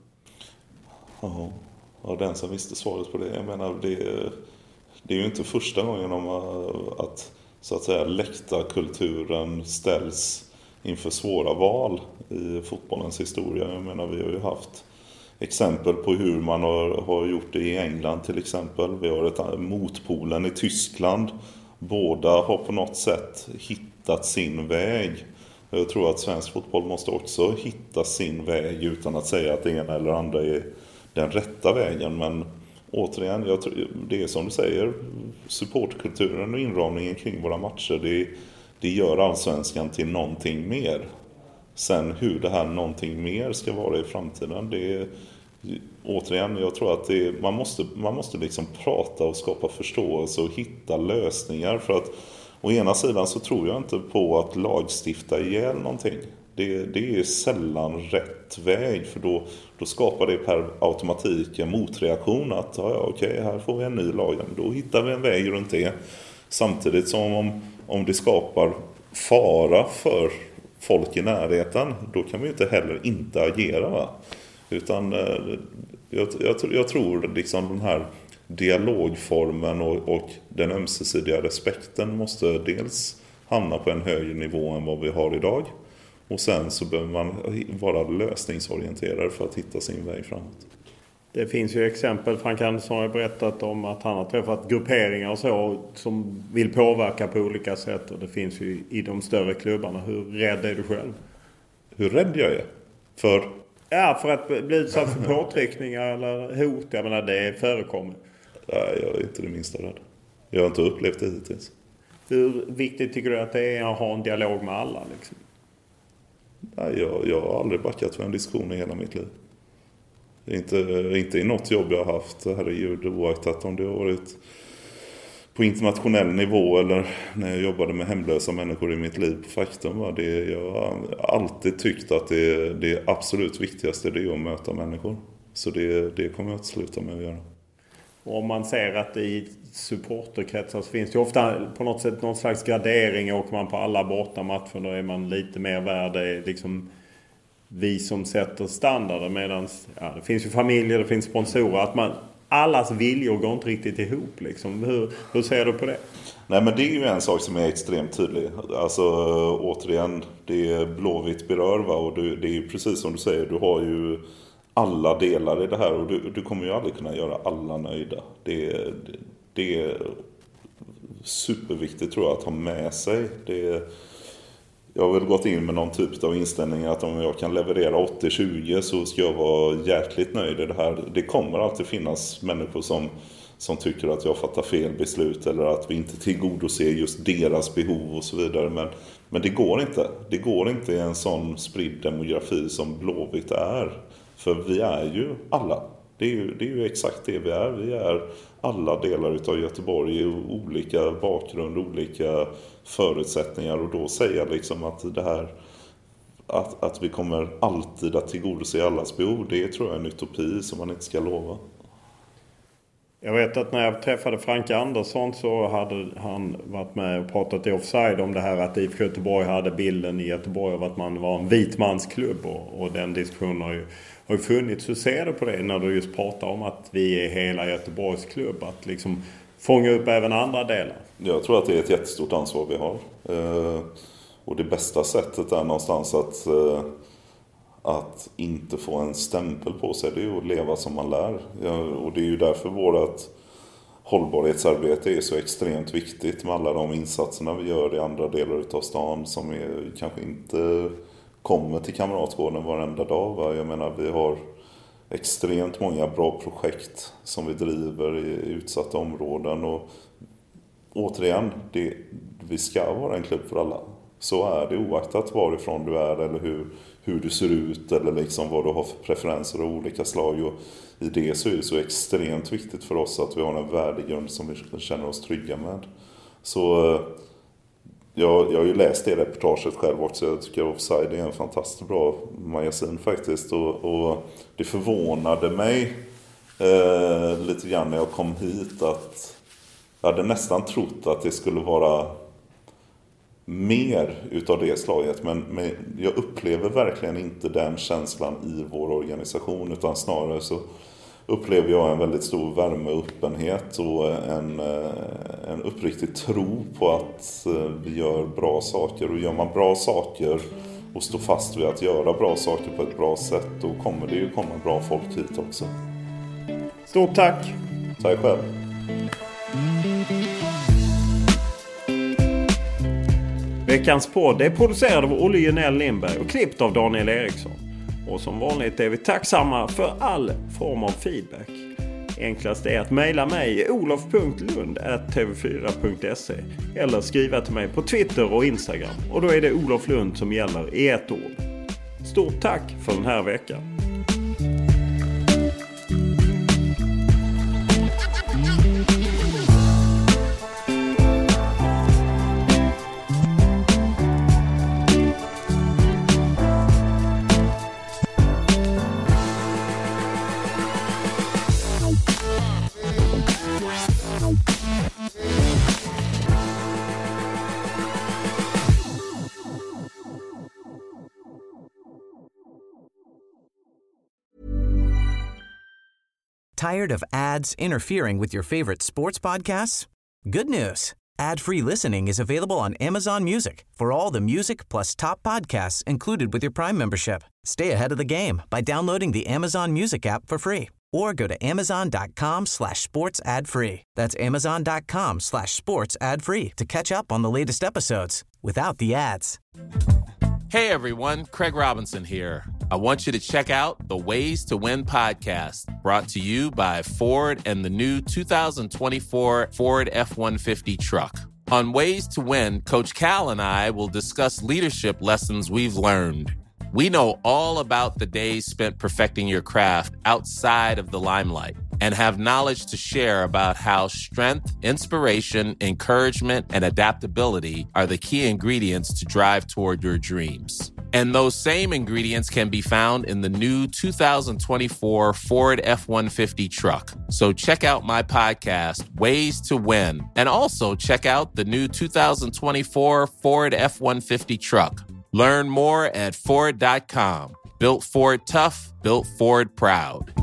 Ja, ja, den som visste svaret på det. Jag menar, det, det är ju inte första gången om att, så att säga, läktarkulturen ställs inför svåra val i fotbollens historia. Jag menar, vi har ju haft exempel på hur man har, har gjort det i England till exempel. Vi har ett motpolen i Tyskland. Båda har på något sätt hittat sin väg. Jag tror att svensk fotboll måste också hitta sin väg utan att säga att det ena eller andra är den rätta vägen. Men återigen, jag tror, det är som du säger, supportkulturen och inramningen kring våra matcher, det, det gör allsvenskan till någonting mer. Sen hur det här någonting mer ska vara i framtiden, det är, återigen, jag tror att det, man måste, man måste liksom prata och skapa förståelse och hitta lösningar. För att å ena sidan så tror jag inte på att lagstifta ihjäl någonting. Det, det är sällan rätt väg, för då, då skapar det per automatik en motreaktion att ja, okej, här får vi en ny lag, då hittar vi en väg runt det. Samtidigt som om, om det skapar fara för folk i närheten, då kan vi inte heller inte agera, va? Utan jag, jag, jag tror liksom den här dialogformen och, och den ömsesidiga respekten måste dels hamna på en högre nivå än vad vi har idag. Och sen så behöver man vara lösningsorienterad för att hitta sin väg framåt. Det finns ju exempel, Frank Andersson har berättat om att han har träffat grupperingar och så som vill påverka på olika sätt. Och det finns ju i de större klubbarna. Hur rädd är du själv? Hur rädd jag är? För? Ja, för att bli utsatt för påtryckningar eller hot. Jag menar, det förekommer. Nej, jag är inte det minsta rädd. Jag har inte upplevt det hittills. Hur viktigt tycker du att det är att ha en dialog med alla? Liksom? Nej, jag, jag har aldrig backat för en diskussion i hela mitt liv. Inte, inte i något jobb jag har haft. Herregud, oaktat om det har varit på internationell nivå eller när jag jobbade med hemlösa människor i mitt liv på Faktum. Va? Det, jag har alltid tyckt att det, det absolut viktigaste det är att möta människor. Så det, det kommer jag att sluta med att göra. Och om man ser att i supporterkretsar så finns det ofta på något sätt någon slags gradering. Åker man på alla bortamatcher då är man lite mer värd. Det är liksom vi som sätter standarden, medan ja, det finns ju familjer, det finns sponsorer. Att man, allas viljor går inte riktigt ihop. Liksom. Hur, hur ser du på det? Nej, men det är ju en sak som är extremt tydlig. Alltså återigen, det är Blåvitt berör, va? Och du, det är ju precis som du säger, du har ju alla delar i det här och du, du kommer ju aldrig kunna göra alla nöjda. Det, det, det är superviktigt tror jag att ha med sig. Det, jag har väl gått in med någon typ av inställning att om jag kan leverera åttio tjugo så ska jag vara jäkligt nöjd i det här. Det kommer alltid finnas människor som, som tycker att jag fattar fel beslut eller att vi inte tillgodoser just deras behov och så vidare. Men, men det går inte. Det går inte i en sån spridd demografi som Blåvitt är. För vi är ju alla. Det är ju, det är ju exakt det vi är. Vi är alla delar utav Göteborg i olika bakgrund, olika förutsättningar. Och då säga liksom att det här, att, att vi kommer alltid att tillgodose allas behov, det tror jag är en utopi som man inte ska lova. Jag vet att när jag träffade Frank Andersson så hade han varit med och pratat i Offside om det här att I F K Göteborg hade bilden i Göteborg av att man var en vit mansklubb och, och den diskussionen har ju, har ju funnits. Hur ser du på det när du just pratar om att vi är hela Göteborgs klubb? Att liksom fånga upp även andra delar? Jag tror att det är ett jättestort ansvar vi har. Eh, och det bästa sättet är någonstans att, eh, att inte få en stämpel på sig. Det är att leva som man lär. Ja, och det är ju därför vårt hållbarhetsarbete är så extremt viktigt med alla de insatserna vi gör i andra delar av stan som är, kanske inte kommer till Kamratgården varenda dag. Va? Jag menar, vi har extremt många bra projekt som vi driver i utsatta områden. Och återigen, det, vi ska vara en klubb för alla. Så är det, oaktat varifrån du är eller hur, hur du ser ut eller liksom vad du har för preferenser av olika slag. Och i det så är det så extremt viktigt för oss att vi har en värdegrund som vi känner oss trygga med. Så jag, jag har ju läst det reportaget själv också. Jag tycker Offside är en fantastiskt bra magasin faktiskt. Och, och det förvånade mig eh, lite grann när jag kom hit att jag hade nästan trott att det skulle vara mer utav det slaget. Men, men jag upplever verkligen inte den känslan i vår organisation. Utan snarare så upplever jag en väldigt stor värme och öppenhet. Och en, en uppriktig tro på att vi gör bra saker. Och gör man bra saker och står fast vid att göra bra saker på ett bra sätt, då kommer det ju komma bra folk hit också. Stort tack! Tack själv! Veckans podd är producerad av Olle Junell Lindberg och klippt av Daniel Eriksson. Och som vanligt är vi tacksamma för all form av feedback. Enklast är att mejla mig olof punkt lund at t v fyra punkt se eller skriva till mig på Twitter och Instagram. Och då är det Olof Lund som gäller i ett ord. Stort tack för den här veckan. Tired of ads interfering with your favorite sports podcasts? Good news. Ad-free listening is available on Amazon Music for all the music plus top podcasts included with your Prime membership. Stay ahead of the game by downloading the Amazon Music app for free or go to amazon.com slash sports ad free. That's amazon.com slash sports ad free to catch up on the latest episodes without the ads. Hey everyone, Craig Robinson here. I want you to check out the Ways to Win podcast, brought to you by Ford and the new two thousand twenty-four Ford F one fifty truck. On Ways to Win, Coach Cal and I will discuss leadership lessons we've learned. We know all about the days spent perfecting your craft outside of the limelight and have knowledge to share about how strength, inspiration, encouragement, and adaptability are the key ingredients to drive toward your dreams. And those same ingredients can be found in the new two thousand twenty-four Ford F one fifty truck. So check out my podcast, Ways to Win, and also check out the new two thousand twenty-four Ford F one fifty truck. Learn more at Ford dot com. Built Ford tough, built Ford proud.